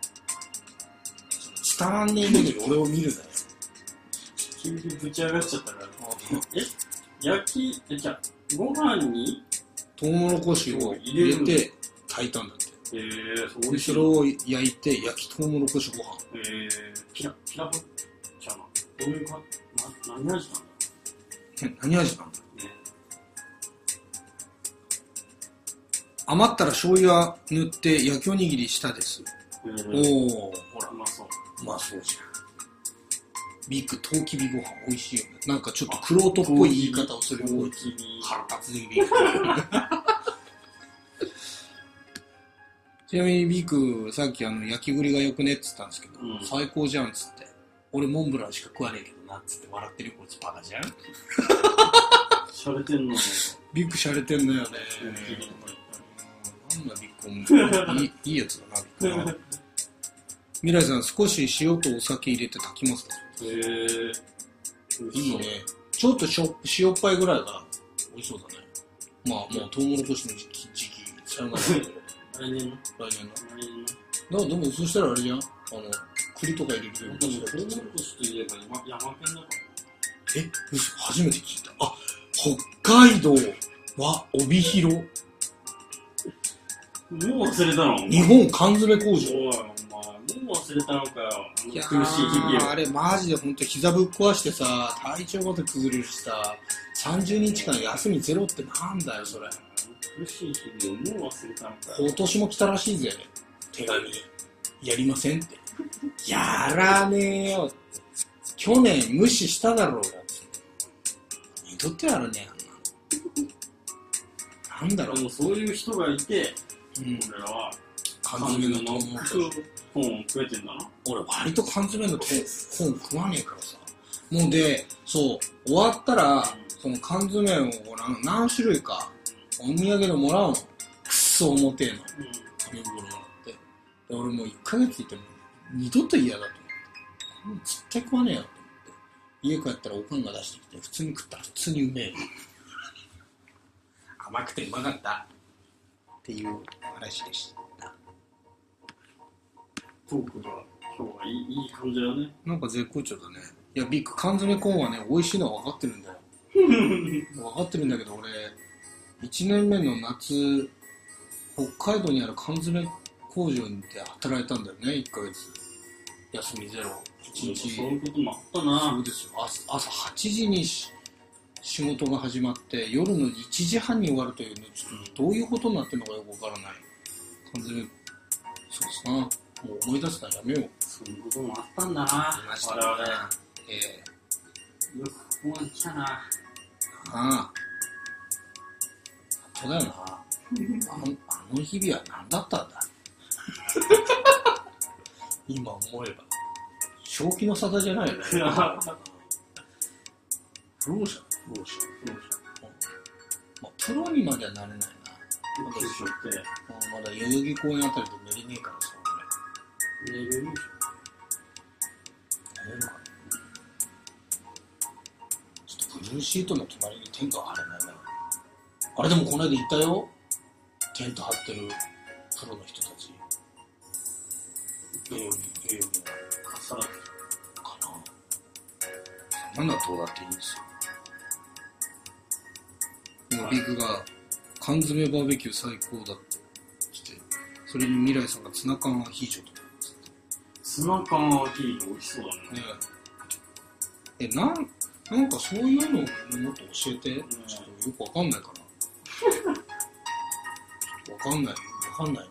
ゃん。伝わんねえけど俺を見るなよ。 急にぶち上がっちゃったから。え、焼き、え、じゃあ、ご飯にトウモロコシを入れて炊いたんだって。 えー、そうで、それを焼いて焼きトウモロコシご飯。 えー、ピラ、ピラフじゃな。どういうか、な、何味なんだえ、何味なんだね。 余ったら醤油は塗って焼きおにぎりしたです。 えー、 おー、ほら、 うまそう。 うまそうじゃん。ビッグトウキビご飯美味しいよね。なんかちょっとクロートっぽい言い方をするよ。 トウキビ。 腹立つね、ビッグ。ちなみにビッグ、さっきあの焼き栗がよくねって言ったんですけど、 うん、 最高じゃんっつって。俺モンブランしか食わねえけどなっつって笑ってるこいつバカじゃん。 しゃれてんの。 ビッグしゃれてんのよね。なんだビッグ、いい、いいやつだな、ビッグな。未来さん、少し塩とお酒入れて炊きますか？ へー。 いいね。ちょっとしょ塩っぱいぐらいが美味しそうだね。まあ、もうトウモロコシの時期、時期、さよならだけど。 来年の来年の。 来年のだでも、そしたらあれじゃん、あの、栗とか入れるけど、 トウモロコシといえば山山県だから。 え、嘘、初めて聞いた。あ、北海道は帯広。 もう忘れたの？ 日本缶詰工場。 おい、お前、もう忘れたのかよ。あのいや苦しい日々を。 あれマジで本当膝ぶっ壊してさ、体調まで崩れるしさ、さんじゅうにちかん休みゼロってなんだよそれ。 苦しい日々をもう忘れたのかよ。 今年も来たらしいぜ、手紙。やりませんって。やらねえよって。去年無視しただろうがって。二度とやらねえあんなの。なんだろう。 でもそういう人がいて、 うん、 俺らは缶詰のトウモロコシ。 本を食えてんだな。 俺割と缶詰の本食わねえからさ。もうで、そう、終わったら、うん、その缶詰を何何種類かお土産でもらうの。くっそ重てえの。紙袋もらって。で、俺もういっかげついても二度と嫌だと思って。絶対食わねえよと思って。家帰ったらおかんが出してきて、普通に食ったら普通にうめえ。甘くてうまかった。っていう話でした。 トークが今日はいい、いい感じだね。 なんか絶好調だね。いや、ビッグ缶詰コーンはね、美味しいのは分かってるんだよ。分かってるんだけど、俺、いちねんめの夏、北海道にある缶詰工場で働いたんだよね、いっかげつ。休みゼロ。いちにち。 そういうこともあったな。 そうですよ。朝はちじに仕事が始まって夜のいちじはんに終わるというね、ちょっとどういうことになってるのかよくわからない感じで、そうですな、もう思い出すのはやめよう。 そういうこともあったんだな、我々。ええー、よくここまで来たな。ああ、そうだよな。あの、あの日々は何だったんだ。今思えば正気の沙汰じゃないよね。不老者不老者不老者、まあ、プロにまではなれないな。 まだ一緒って、 まだ代々木公園あたりで寝れねえからさ、 俺。寝れるでしょ。 寝れるかな。ちょっとブルーシートの隣にテントは張れないな。あれでもこの間言ったよ。テント張ってるプロの人たち。代々木、代々木のかさらかな。そんなのはどうだっていいんですよ。ビッグが缶詰バーベキュー最高だって来て、それに未来さんがツナ缶アヒージョとかツナ缶アヒージョ美味しそうだね。 ねえ、なん、なんかそういうのをもっと教えて、うん、ちょっとよくわかんないから。わかんない、わかんない、見ないと。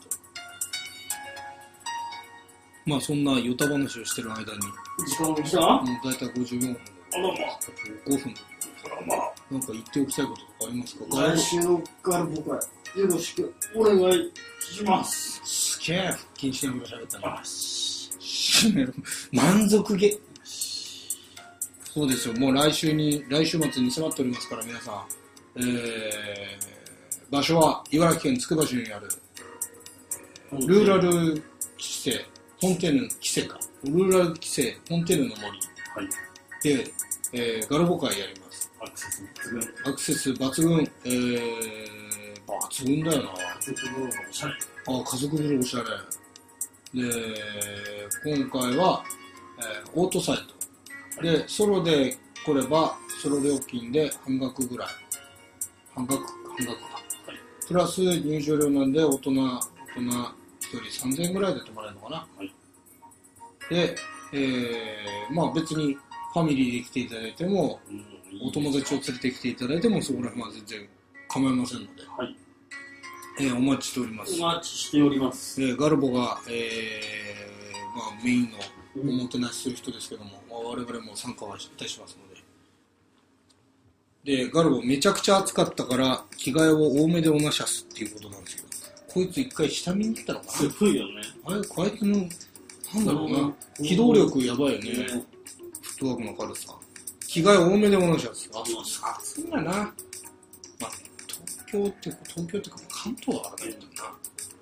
まあそんなヨタ話をしてる間に。 時間が来た？ もうだいたいごじゅうよんぷん。 あらま。 ごふん。 あらま。 なんか言っておきたいこととかありますか？ 来週から僕はよろしくお願いします。 すげえ、腹筋しながら喋ったな。満足げ。そうですよ、もう来週に、来週末に迫っておりますから、皆さん。えー、場所は茨城県つくば市にある、ルーラル規制、フォンテーヌ規制か。ルーラル規制、フォンテーヌの森。はい。で、えー、ガルボ会やります。 アクセス抜群。 アクセス抜群。えー、抜群だよな。 家族風呂がおしゃれ。 あ、家族風呂おしゃれ。で、今回は、えー、オートサイト。で、ソロで来れば、ソロ料金で半額ぐらい。半額、半額か。はい、プラス入場料なんで、大人、大人ひとりさんぜんえんぐらいで泊まれるのかな。はい、で、えー、まあ別にファミリーで来ていただいても、うん、お友達を連れてきていただいても、そこら辺は全然構いませんので。はい、えー、お待ちしております。 お待ちしております。 えー、ガルボが、えー、まあメインのおもてなしする人ですけども、まあ、我々も参加はいたしますので。で、ガルボめちゃくちゃ暑かったから着替えを多めでおなしゃすっていうことなんですけど、こいつ一回下見に行ったのかな。 すごいよね。 あれ、こいつの、なんだろうな、機動力やばいよね。ね、フットワークの軽さ。着替え多めでおなしゃす。あ、暑いんだな。まあ、東京って、東京ってか関東はあれだよな。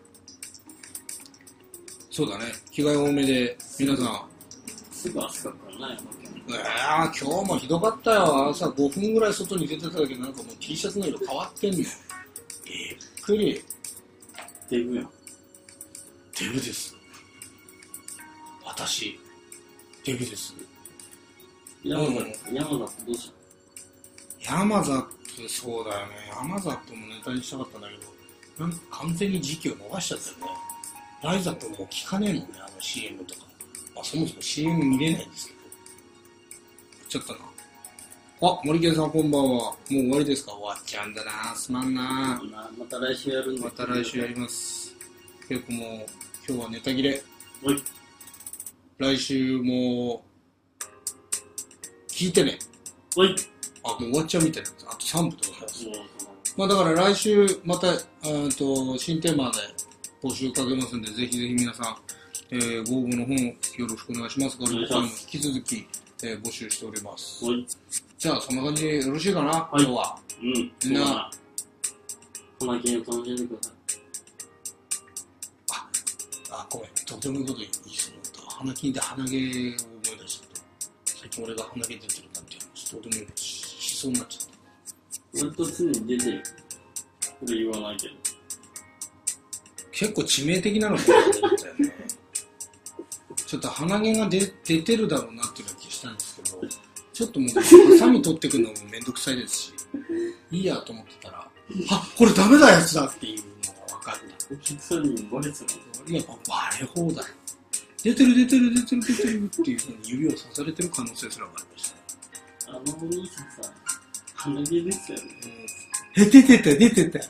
そうだね、着替え多めで、皆さん。 すぐ暑かったな、 いやー、今日もひどかったよ。朝ごふんぐらい外に出てただけど、なんかもう T シャツの色変わってんのよ。びっくり。 デブやん。 デブです。私、デブです。 山崎、うん、山崎どうした？ 山崎、そうだよね。山崎もネタにしたかったんだけど、なんか完全に時期を逃しちゃったよね。ライザップもう聞かねえもんね、あの シーエム とか。まあそもそも シーエム 見れないんですけど。言っちゃったな。あ、森健さんこんばんは。もう終わりですか？終わっちゃうんだな。すまんな。 また来週やるんだ。 また来週やります。結構もう、今日はネタ切れ。はい。来週も、聞いてね。はい。あ、もう終わっちゃうみたいな。あとさんぷんでございます。まあだから来週、また、と新テーマで募集かけますんで、ぜひぜひ皆さん、えー、ご応募の方よろしくお願いします。ガルボ会も引き続き、えー、募集しております。はい。じゃあ、そんな感じでよろしいかな、はい、今日は。うん。みんな、 花金を楽しんでください。 あ、あ、ごめん。とてもいいこと言いそうだった。花金で花毛を思い出したと。最近俺が花毛出てるなんて話、とてもいいししそうになっちゃった。 割と常に出てる。これ言わないけど。 結構致命的なのかなと思ったよね。ちょっと鼻毛が 出, 出てるだろうなっていう気したんですけど、ちょっともうハサミ取ってくるのもめんどくさいですし、いいやと思ってたら、あ、これダメなやつだっていうのが分かった。 お客さんにバレてたの？ やっぱバレ放題。出てる出てる出てる出てるっていうふうに指を刺されてる可能性すらもありましたね。 あのお兄さんさ、鼻毛ですよね。 え、出てた出てたみたいな。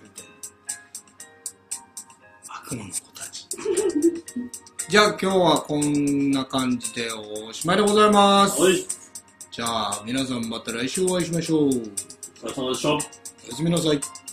悪魔の子たち。じゃあ今日はこんな感じでおしまいでございます。はい。じゃあ皆さんまた来週お会いしましょう。 お疲れ様でした。おやすみなさい。